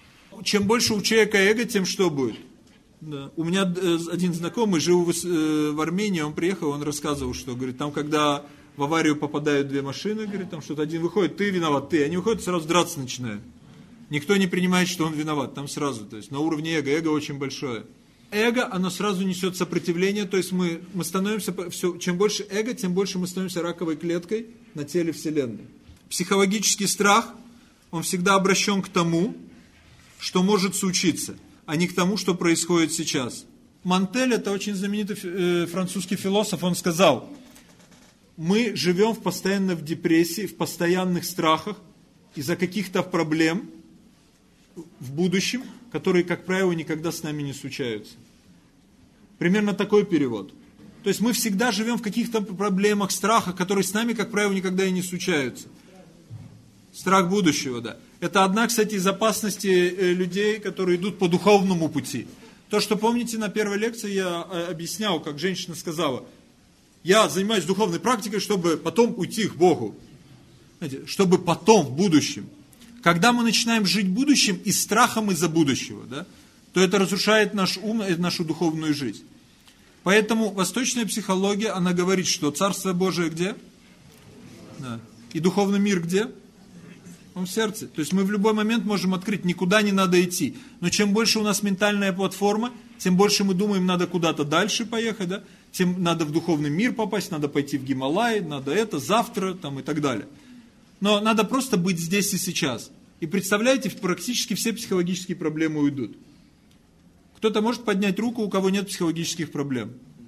Чем больше у человека эго, тем что будет? Да. У меня один знакомый жил в, э, в Армении, он приехал, он рассказывал, что, говорит, там когда... В аварию попадают две машины, говорит, там что-то один выходит, ты виноват, ты. Они выходят, сразу драться начинают. Никто не принимает, что он виноват, там сразу, то есть на уровне эго, эго очень большое. Эго, оно сразу несет сопротивление, то есть мы, мы становимся, все, чем больше эго, тем больше мы становимся раковой клеткой на теле Вселенной. Психологический страх, он всегда обращен к тому, что может случиться, а не к тому, что происходит сейчас. Мантель, это очень знаменитый э, французский философ, он сказал, мы живем в постоянно в депрессии, в постоянных страхах из-за каких-то проблем в будущем, которые, как правило, никогда с нами не случаются. Примерно такой перевод. То есть мы всегда живем в каких-то проблемах, страхах, которые с нами, как правило, никогда и не случаются. Страх будущего, да. Это одна, кстати, из опасностей людей, которые идут по духовному пути. То, что помните, на первой лекции я объяснял, как женщина сказала, я занимаюсь духовной практикой, чтобы потом уйти к Богу. Знаете, чтобы потом, в будущем. Когда мы начинаем жить будущим и страхом из-за будущего, да, то это разрушает наш ум и нашу духовную жизнь. Поэтому восточная психология, она говорит, что Царство Божие где? Да. И духовный мир где? Он в сердце. То есть мы в любой момент можем открыть, никуда не надо идти. Но чем больше у нас ментальная платформа, тем больше мы думаем, надо куда-то дальше поехать, да? Тем надо в духовный мир попасть, надо пойти в Гималай, надо это, завтра там, и так далее. Но надо просто быть здесь и сейчас. И представляете, практически все психологические проблемы уйдут. Кто-то может поднять руку, у кого нет психологических проблем.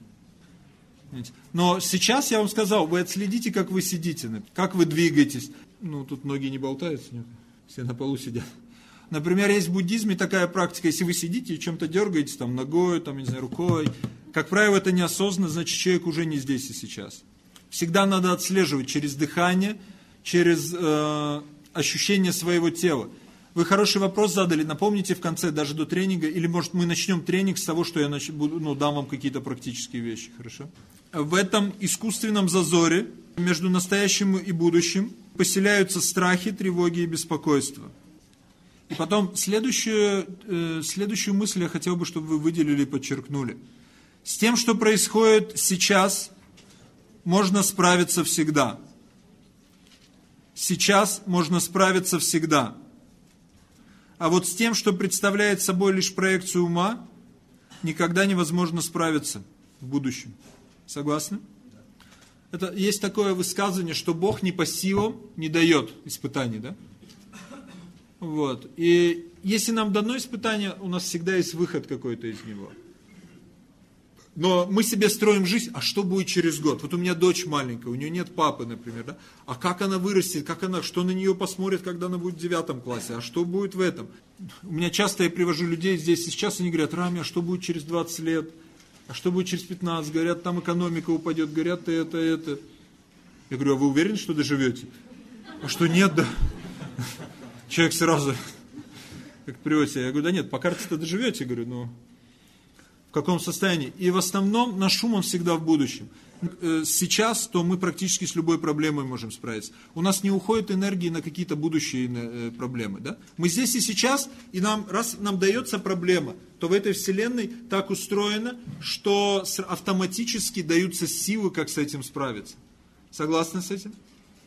Но сейчас я вам сказал, вы отследите, как вы сидите, как вы двигаетесь. Ну, тут ноги не болтаются, все на полу сидят. Например, есть в буддизме такая практика, если вы сидите и чем-то дергаетесь, там, ногой, там, не знаю, рукой. Как правило, это неосознанно, значит, человек уже не здесь и сейчас. Всегда надо отслеживать через дыхание, через э, ощущение своего тела. Вы хороший вопрос задали, напомните в конце, даже до тренинга, или может мы начнем тренинг с того, что я нач... буду, ну, дам вам какие-то практические вещи, хорошо? В этом искусственном зазоре между настоящим и будущим поселяются страхи, тревоги и беспокойство. И потом следующую, э, следующую мысль я хотел бы, чтобы вы выделили и подчеркнули. С тем, что происходит сейчас, можно справиться всегда. Сейчас можно справиться всегда. А вот с тем, что представляет собой лишь проекцию ума, никогда невозможно справиться в будущем. Согласны? Это, есть такое высказывание, что Бог не по силам не дает испытаний, да? Вот. И если нам дано испытание, у нас всегда есть выход какой-то из него. Но мы себе строим жизнь, а что будет через год? Вот у меня дочь маленькая, у нее нет папы, например, да? А как она вырастет, как она, что на нее посмотрят, когда она будет в девятом классе, а что будет в этом? У меня часто я привожу людей здесь и сейчас, они говорят, Рами, а что будет через двадцать лет? А что будет через пятнадцать? Говорят, там экономика упадет, говорят, это, это. Я говорю, а вы уверены, что доживете? А что нет, да? Человек сразу, как приводится, я говорю, да нет, по карте-то доживете, говорю, но в каком состоянии? И в основном наш ум, он всегда в будущем. Сейчас, то мы практически с любой проблемой можем справиться. У нас не уходит энергии на какие-то будущие проблемы, да? Мы здесь и сейчас, и нам, раз нам дается проблема, то в этой вселенной так устроено, что автоматически даются силы, как с этим справиться. Согласны с этим?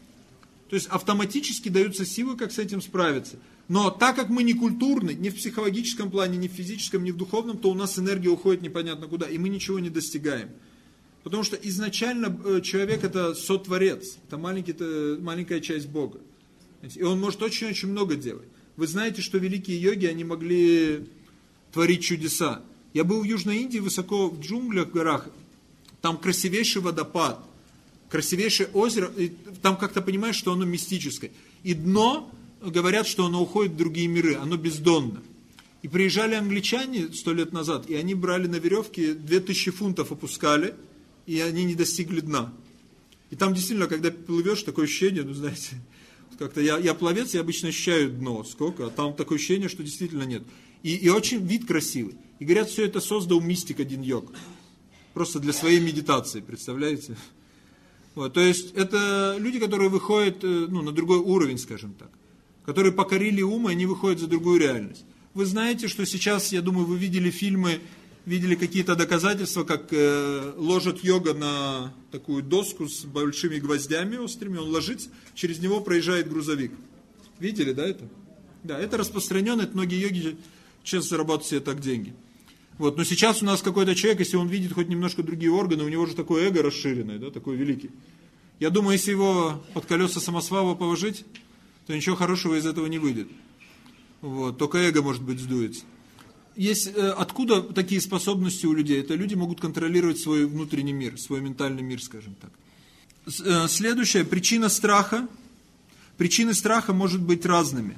То есть автоматически даются силы, как с этим справиться. Но так как мы не культурны, ни в психологическом плане, ни в физическом, ни в духовном, то у нас энергия уходит непонятно куда, и мы ничего не достигаем. Потому что изначально человек это сотворец, это, маленький, это маленькая часть Бога. И он может очень-очень много делать. Вы знаете, что великие йоги, они могли творить чудеса. Я был в Южной Индии, высоко в джунглях, в горах, там красивейший водопад, красивейшее озеро, и там как-то понимаешь, что оно мистическое. И дно, говорят, что оно уходит в другие миры, оно бездонно. И приезжали англичане сто лет назад, и они брали на веревке две тысячи фунтов опускали, и они не достигли дна. И там действительно, когда плывешь, такое ощущение, ну знаете, как-то я, я пловец, я обычно ощущаю дно, сколько, а там такое ощущение, что действительно нет. И, и очень вид красивый. И говорят, все это создал мистик один йог. Просто для своей медитации, представляете? Вот, то есть это люди, которые выходят ну, на другой уровень, скажем так. Которые покорили ум, и они выходят за другую реальность. Вы знаете, что сейчас, я думаю, вы видели фильмы, видели какие-то доказательства, как э, ложат йога на такую доску с большими гвоздями острыми, он ложится, через него проезжает грузовик. Видели, да, это? Да, это распространено, это многие йоги сейчас зарабатывают себе так деньги. Вот, но сейчас у нас какой-то человек, если он видит хоть немножко другие органы, у него же такое эго расширенное, да, такой великий. Я думаю, если его под колеса самосвала положить, то ничего хорошего из этого не выйдет. Вот, только эго, может быть, сдуется. Есть, э, откуда такие способности у людей? Это люди могут контролировать свой внутренний мир, свой ментальный мир, скажем так. С, э, следующая, причина страха. Причины страха может быть разными.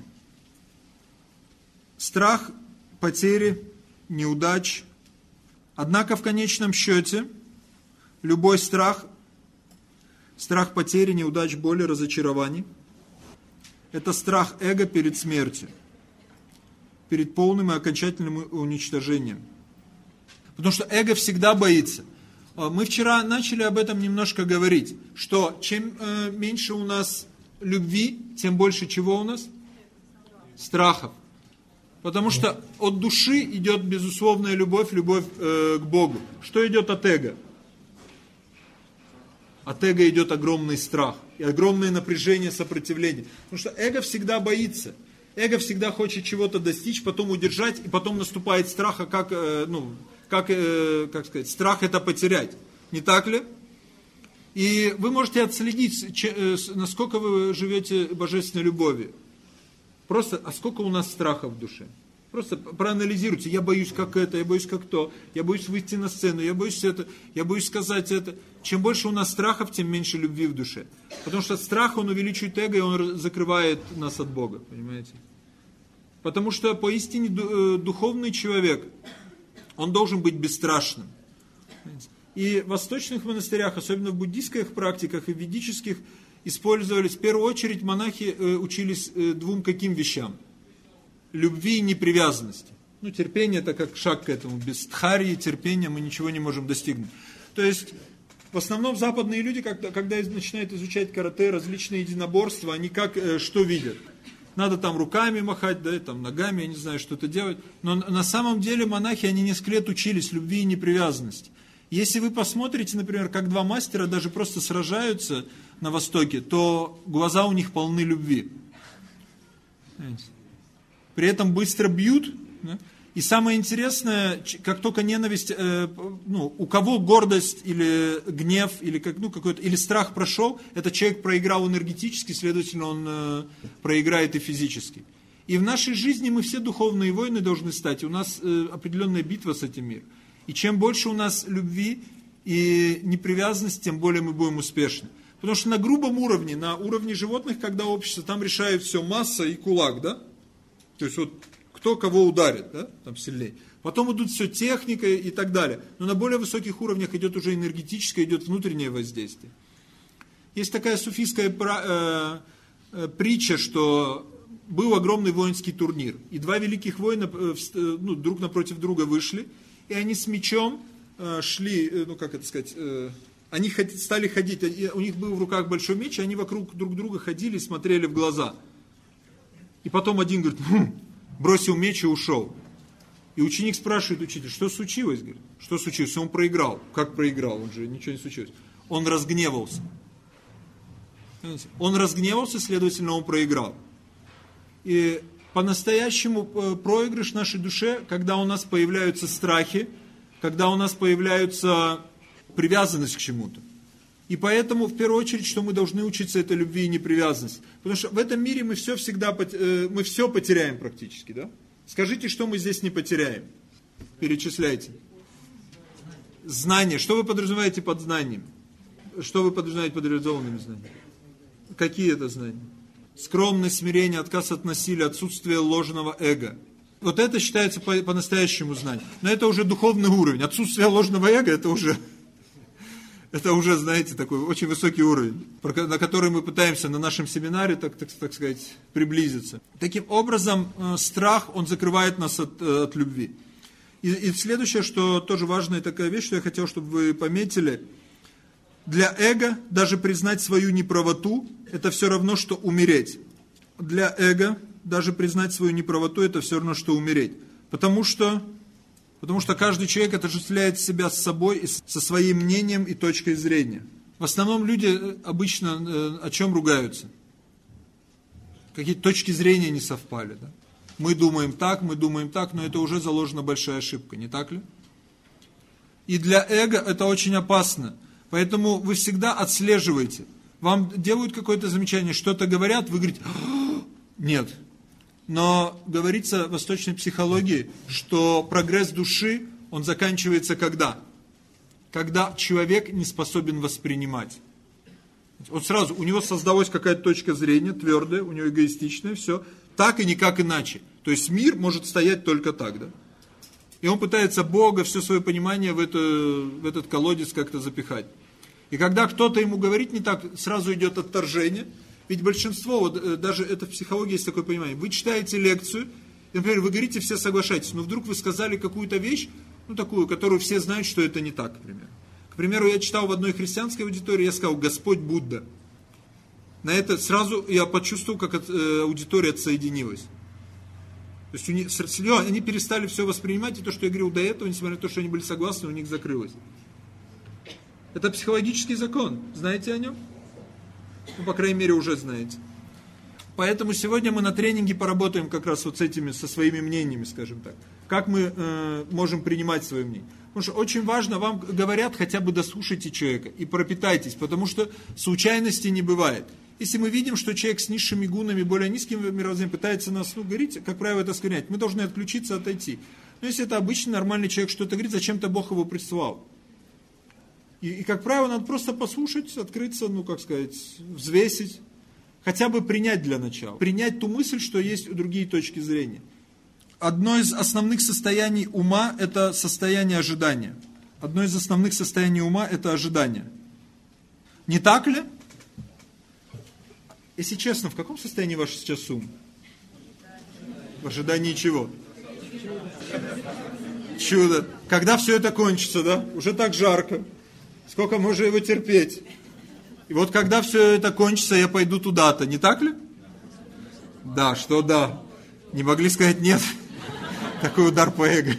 Страх потери, неудач. Однако в конечном счете любой страх, страх потери, неудач, боли, разочарований, это страх эго перед смертью, перед полным и окончательным уничтожением. Потому что эго всегда боится. Мы вчера начали об этом немножко говорить, что чем э, меньше у нас любви, тем больше чего у нас? Страхов. Потому что от души идет безусловная любовь, любовь э, к Богу. Что идет от эго? От эго идет огромный страх и огромное напряжение, сопротивление. Потому что эго всегда боится. Эго всегда хочет чего-то достичь, потом удержать, и потом наступает страх, а как, э, ну, как, э, как сказать, страх это потерять. Не так ли? И вы можете отследить, че, э, насколько вы живете божественной любовью. Просто, а сколько у нас страха в душе? Просто проанализируйте. Я боюсь как это, я боюсь как то, я боюсь выйти на сцену, я боюсь это, я боюсь сказать это. Чем больше у нас страхов, тем меньше любви в душе. Потому что страх, он увеличивает эго, и он закрывает нас от Бога. Понимаете? Потому что поистине духовный человек, он должен быть бесстрашным. И в восточных монастырях, особенно в буддийских практиках и ведических, использовались, в первую очередь монахи учились двум каким вещам? Любви и непривязанности. Ну, терпение это как шаг к этому. Без дхарьи, терпения мы ничего не можем достигнуть. То есть, в основном западные люди, когда, когда начинают изучать карате, различные единоборства, они как, что видят? Надо там руками махать, да, там ногами, я не знаю, что-то делать. Но на самом деле монахи, они несколько лет учились любви и непривязанности. Если вы посмотрите, например, как два мастера даже просто сражаются на Востоке, то глаза у них полны любви. При этом быстро бьют. Да? И самое интересное, как только ненависть, э, ну, у кого гордость или гнев, или, как, ну, какой-то, или страх прошел, этот человек проиграл энергетически, следовательно, он э, проиграет и физически. И в нашей жизни мы все духовные воины должны стать. У нас э, определенная битва с этим миром. И чем больше у нас любви и непривязанности, тем более мы будем успешны. Потому что на грубом уровне, на уровне животных, когда общество, там решает все масса и кулак, да? То есть вот кто кого ударит, да, там сильнее. Потом идут все техника и так далее. Но на более высоких уровнях идет уже энергетическое, идет внутреннее воздействие. Есть такая суфийская э, э, притча, что был огромный воинский турнир. И два великих воина э, ну, друг напротив друга вышли. И они с мечом э, шли, э, ну как это сказать, э, они стали ходить. У них был в руках большой меч, и они вокруг друг друга ходили и смотрели в глаза. И потом один говорит, хм, бросил меч и ушел. И ученик спрашивает учителя, что случилось? Говорит, что случилось? Он проиграл. Как проиграл? Он же ничего не случилось. Он разгневался. Он разгневался, следовательно, он проиграл. И по-настоящему проигрыш нашей душе, когда у нас появляются страхи, когда у нас появляется привязанность к чему-то. И поэтому, в первую очередь, что мы должны учиться, это любви и непривязанности. Потому что в этом мире мы все всегда, мы все потеряем практически, да? Скажите, что мы здесь не потеряем? Перечисляйте. Знания. Что вы подразумеваете под знанием? Что вы подразумеваете под реализованными знаниями? Какие это знания? Скромность, смирение, отказ от насилия, отсутствие ложного эго. Вот это считается по- по-настоящему знанием. Но это уже духовный уровень. Отсутствие ложного эго, это уже... Это уже, знаете, такой очень высокий уровень, на который мы пытаемся на нашем семинаре, так, так, так сказать, приблизиться. Таким образом, страх, он закрывает нас от, от любви. И, и следующее, что тоже важная такая вещь, что я хотел, чтобы вы пометили. Для эго даже признать свою неправоту, это все равно, что умереть. Для эго даже признать свою неправоту, это все равно, что умереть. Потому что... Потому что каждый человек отождествляет себя с собой, и со своим мнением и точкой зрения. В основном люди обычно о чем ругаются? какие-то точки зрения не совпали. Да? Мы думаем так, мы думаем так, но это уже заложена большая ошибка, не так ли? И для эго это очень опасно. Поэтому вы всегда отслеживаете. Вам делают какое-то замечание, что-то говорят, вы говорите, нет. Но говорится в восточной психологии, что прогресс души, он заканчивается когда? Когда человек не способен воспринимать. Вот сразу, у него создалась какая-то точка зрения, твердая, у него эгоистичная, все. Так и никак иначе. То есть мир может стоять только так, да? И он пытается Бога, все свое понимание в, это, в этот колодец как-то запихать. И когда кто-то ему говорит не так, сразу идет отторжение. Ведь большинство, вот даже это в психологии есть такое понимание. Вы читаете лекцию, и, например, вы говорите, все соглашаетесь, но вдруг вы сказали какую-то вещь, ну такую, которую все знают, что это не так, к примеру. К примеру, я читал в одной христианской аудитории, я сказал, Господь Будда. На это сразу я почувствовал, как от, э, аудитория отсоединилась. То есть у них, они перестали все воспринимать, и то, что я говорил до этого, несмотря на то, что они были согласны, у них закрылось. Это психологический закон. Знаете о нем? Ну, по крайней мере, уже знаете. Поэтому сегодня мы на тренинге поработаем как раз вот с этими, со своими мнениями, скажем так. Как мы э, можем принимать свое мнение. Потому что очень важно, вам говорят, хотя бы дослушайте человека и пропитайтесь, потому что случайностей не бывает. Если мы видим, что человек с низшими гунами, более низким мировоззрением пытается нас, ну, говорить, как правило, это осквернять, мы должны отключиться, отойти. Но если это обычный, нормальный человек что-то говорит, зачем-то Бог его прислал. И, и, как правило, надо просто послушать, открыться, ну, как сказать, взвесить, хотя бы принять для начала. Принять ту мысль, что есть другие точки зрения. Одно из основных состояний ума – это состояние ожидания. Одно из основных состояний ума – это ожидание. Не так ли? Если честно, в каком состоянии ваш сейчас ум? В ожидании чего? Чудо. Когда все это кончится, да? Уже так жарко. Сколько можно его терпеть? И вот когда все это кончится, я пойду туда-то. Не так ли? Да, что да. Не могли сказать нет. Такой удар по эго.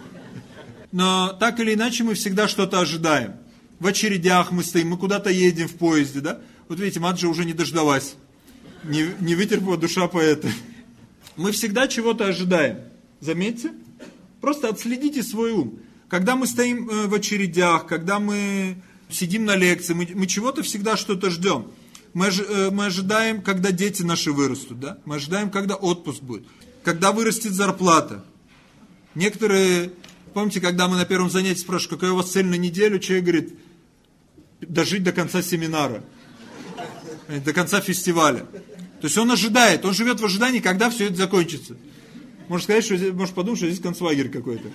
Но так или иначе мы всегда что-то ожидаем. В очередях мы стоим, мы куда-то едем в поезде, да? Вот видите, Маджа уже не дождалась. Не, не вытерпела душа поэта. Мы всегда чего-то ожидаем. Заметьте? Просто отследите свой ум. Когда мы стоим в очередях, когда мы сидим на лекции, мы, мы чего-то всегда что-то ждем. Мы, мы ожидаем, когда дети наши вырастут, да? Мы ожидаем, когда отпуск будет. Когда вырастет зарплата. Некоторые, помните, когда мы на первом занятии спрашиваем, какая у вас цель на неделю, человек говорит, дожить до конца семинара, до конца фестиваля. То есть он ожидает, он живет в ожидании, когда все это закончится. Можно сказать, что здесь, может подумать, что здесь концлагерь какой-то.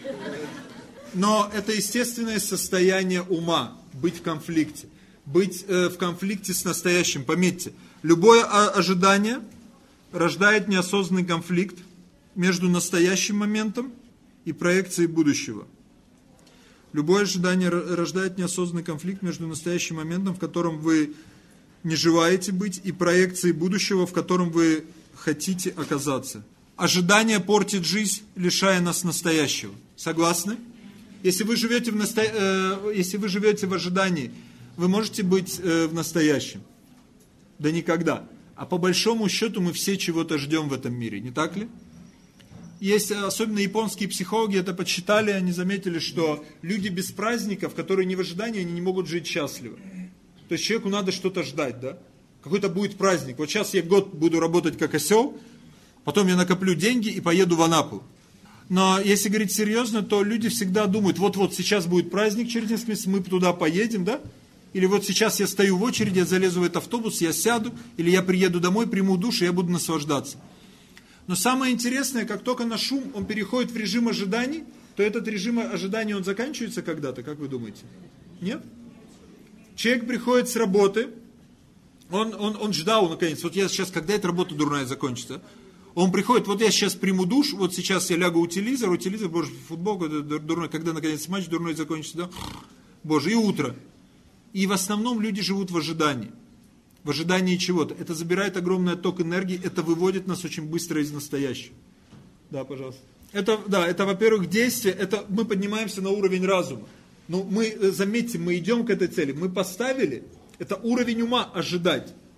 Но это естественное состояние ума, быть в конфликте. Быть э, в конфликте с настоящим. Пометьте, любое ожидание рождает неосознанный конфликт между настоящим моментом и проекцией будущего. Любое ожидание рождает неосознанный конфликт между настоящим моментом, в котором вы не желаете быть, и проекцией будущего, в котором вы хотите оказаться. Ожидание портит жизнь, лишая нас настоящего. Согласны? Если вы живете в, насто... э, если вы живете в ожидании, вы можете быть э, в настоящем? Да никогда. А по большому счету мы все чего-то ждем в этом мире, не так ли? Есть, особенно японские психологи это подсчитали, они заметили, что люди без праздников, которые не в ожидании, они не могут жить счастливо. То есть человеку надо что-то ждать, да? Какой-то будет праздник. Вот сейчас я год буду работать как осел, потом я накоплю деньги и поеду в Анапу. Но если говорить серьезно, то люди всегда думают, вот-вот сейчас будет праздник через несколько месяцев, мы туда поедем, да? Или вот сейчас я стою в очереди, я залезу в этот автобус, я сяду, или я приеду домой, приму душ, и я буду наслаждаться. Но самое интересное, как только наш ум, он переходит в режим ожиданий, то этот режим ожиданий, он заканчивается когда-то, как вы думаете? Нет? Человек приходит с работы, он, он, он ждал, наконец, вот я сейчас, когда эта работа дурная закончится, он приходит, вот я сейчас приму душ, вот сейчас я лягу у телевизора, у телевизора, боже, футбол, дурной, когда наконец матч дурной закончится, да? Боже, и утро. И в основном люди живут в ожидании. В ожидании чего-то. Это забирает огромный отток энергии, это выводит нас очень быстро из настоящего. Да, пожалуйста. Это, да, это, во-первых, действие, это мы поднимаемся на уровень разума. Но мы, заметьте, мы идем к этой цели. Мы поставили, это уровень ума ожидать.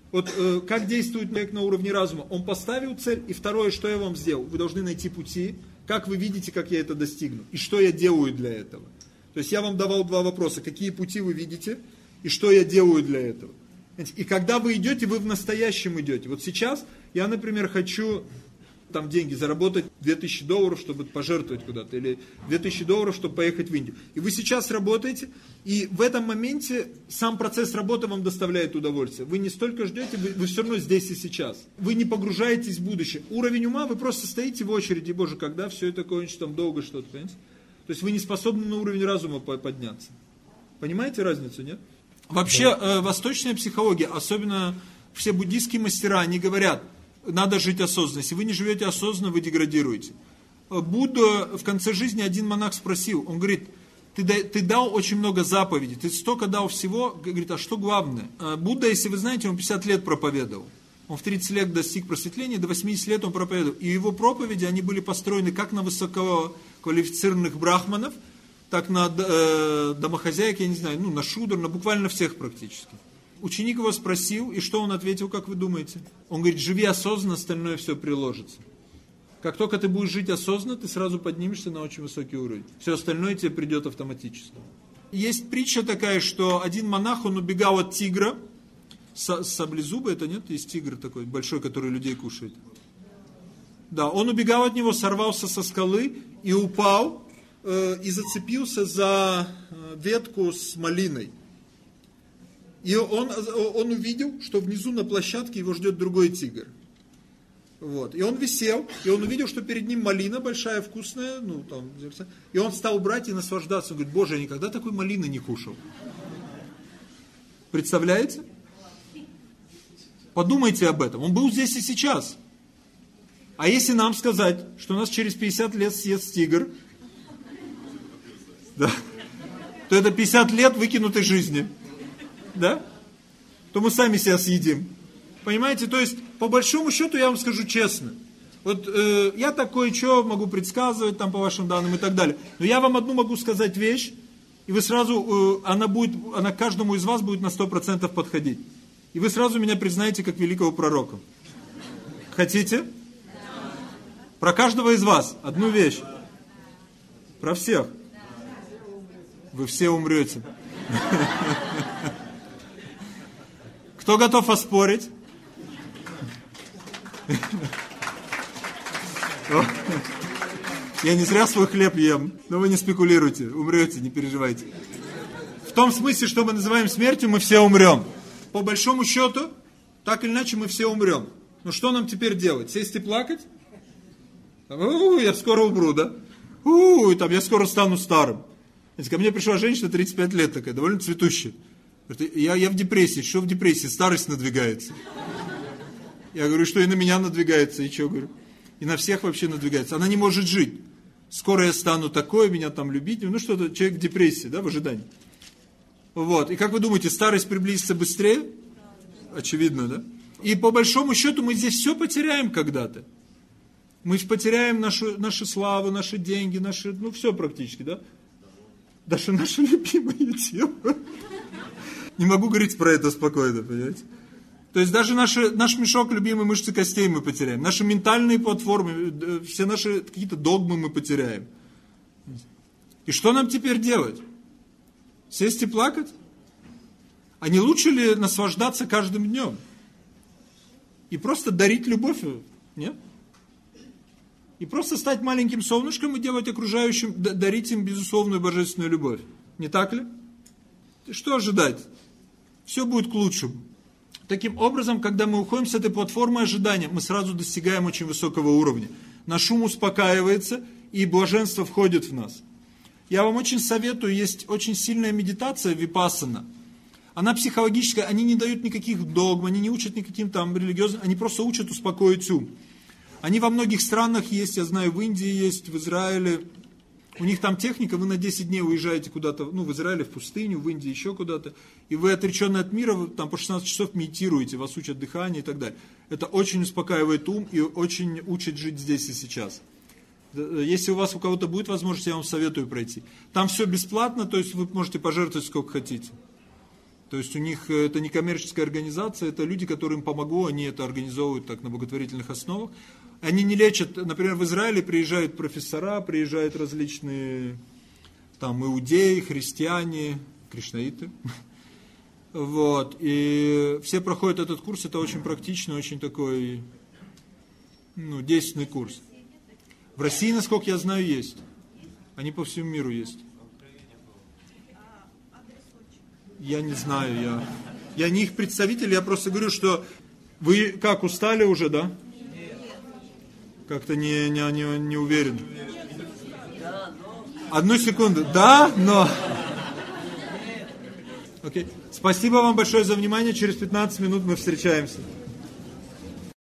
Вот э, как действует человек на уровне разума? Он поставил цель, и второе, что я вам сделал? Вы должны найти пути, как вы видите, как я это достигну, и что я делаю для этого. То есть я вам давал два вопроса, какие пути вы видите, и что я делаю для этого. И когда вы идете, вы в настоящем идете. Вот сейчас я, например, хочу там деньги заработать, две тысячи долларов, чтобы пожертвовать куда-то, или две тысячи долларов, чтобы поехать в Индию. И вы сейчас работаете, и в этом моменте сам процесс работы вам доставляет удовольствие. Вы не столько ждете, вы, вы все равно здесь и сейчас. Вы не погружаетесь в будущее. Уровень ума, вы просто стоите в очереди, боже, когда все это кончится, там долго что-то, понимаете? То есть вы не способны на уровень разума подняться. Понимаете разницу, нет? Вообще, э, восточная психология, особенно все буддийские мастера, они говорят, надо жить осознанно. Если вы не живете осознанно, вы деградируете. Будда в конце жизни, один монах спросил, он говорит, ты, ты дал очень много заповедей, ты столько дал всего, говорит, а что главное? Будда, если вы знаете, он пятьдесят лет проповедовал. Он в тридцать лет достиг просветления, до восьмидесяти лет он проповедовал. И его проповеди, они были построены как на высококвалифицированных брахманов, так на э, домохозяек, я не знаю, ну на шудр, на буквально всех практически. Ученик его спросил, и что он ответил, как вы думаете? Он говорит, живи осознанно, остальное все приложится. Как только ты будешь жить осознанно, ты сразу поднимешься на очень высокий уровень. Все остальное тебе придет автоматически. Есть притча такая, что один монах, он убегал от тигра, саблезубый, это нет? Есть тигр такой большой, который людей кушает. Да, он убегал от него, сорвался со скалы и упал, э, и зацепился за ветку с малиной. И он, он увидел, что внизу на площадке его ждет другой тигр. Вот. И он висел, и он увидел, что перед ним малина большая, вкусная, ну, там, и он стал брать и наслаждаться. Он говорит, боже, я никогда такой малины не кушал. Представляете? Подумайте об этом. Он был здесь и сейчас. А если нам сказать, что нас через пятьдесят лет съест тигр, да, то это пятьдесят лет выкинутой жизни. Да? То мы сами себя съедим. Понимаете? То есть, по большому счету, я вам скажу честно. Вот э, я такое, что могу предсказывать там по вашим данным и так далее. Но я вам одну могу сказать вещь, и вы сразу, э, она будет, она каждому из вас будет на сто процентов подходить. И вы сразу меня признаете как великого пророка. Хотите? Про каждого из вас одну вещь. Про всех. Вы все умрете. Кто готов оспорить? Я не зря свой хлеб ем. Но вы не спекулируйте, умрете, не переживайте. В том смысле, что мы называем смертью, мы все умрем. По большому счету, так или иначе, мы все умрем. Но что нам теперь делать? Сесть и плакать? У-у-у, я скоро умру, да? У-у-у, там, я скоро стану старым. Ко мне пришла женщина тридцать пять лет такая, довольно цветущая. Я, я в депрессии. Что в депрессии? Старость надвигается. Я говорю, что и на меня надвигается, и что, говорю? И на всех вообще надвигается. Она не может жить. Скоро я стану такой, меня там любить. Ну что-то, человек в депрессии, да, в ожидании. Вот. И как вы думаете, старость приблизится быстрее? Очевидно, да? И по большому счету мы здесь все потеряем когда-то. Мы потеряем нашу, нашу славу, наши деньги, наши, ну все практически, да? Даже наше любимое тело. Не могу говорить про это спокойно, понимаете? То есть даже наши, наш мешок любимой мышцы костей мы потеряем. Наши ментальные платформы, все наши какие-то догмы мы потеряем. И что нам теперь делать? Сесть и плакать? А не лучше ли наслаждаться каждым днем? И просто дарить любовь? Нет? И просто стать маленьким солнышком и делать окружающим, дарить им безусловную божественную любовь. Не так ли? Что ожидать? Все будет к лучшему. Таким образом, когда мы уходим с этой платформы ожидания, мы сразу достигаем очень высокого уровня. Наш ум успокаивается, и блаженство входит в нас. Я вам очень советую, есть очень сильная медитация випассана. Она психологическая, они не дают никаких догм, они не учат никаким там религиозным, они просто учат успокоить ум. Они во многих странах есть, я знаю, в Индии есть, в Израиле. У них там техника, вы на десять дней уезжаете куда-то, ну, в Израиле, в пустыню, в Индии, еще куда-то, и вы отреченные от мира, вы там по шестнадцать часов медитируете, вас учат дыхание и так далее. Это очень успокаивает ум и очень учит жить здесь и сейчас. Если у вас у кого-то будет возможность, я вам советую пройти. Там все бесплатно, то есть вы можете пожертвовать сколько хотите. То есть у них это не коммерческая организация, это люди, которым помогу, они это организовывают так на благотворительных основах. Они не лечат, например, в Израиле приезжают профессора, приезжают различные там иудеи, христиане, кришнаиты. Вот. И все проходят этот курс, это очень практичный, очень такой, ну, действенный курс. В России, насколько я знаю, есть. Они по всему миру есть. Я не знаю, я, я не их представитель, я просто говорю, что вы как, устали уже, да? Как-то не, не, не, не уверен. Одну секунду. Да, но... Окей. Спасибо вам большое за внимание. Через пятнадцать минут мы встречаемся.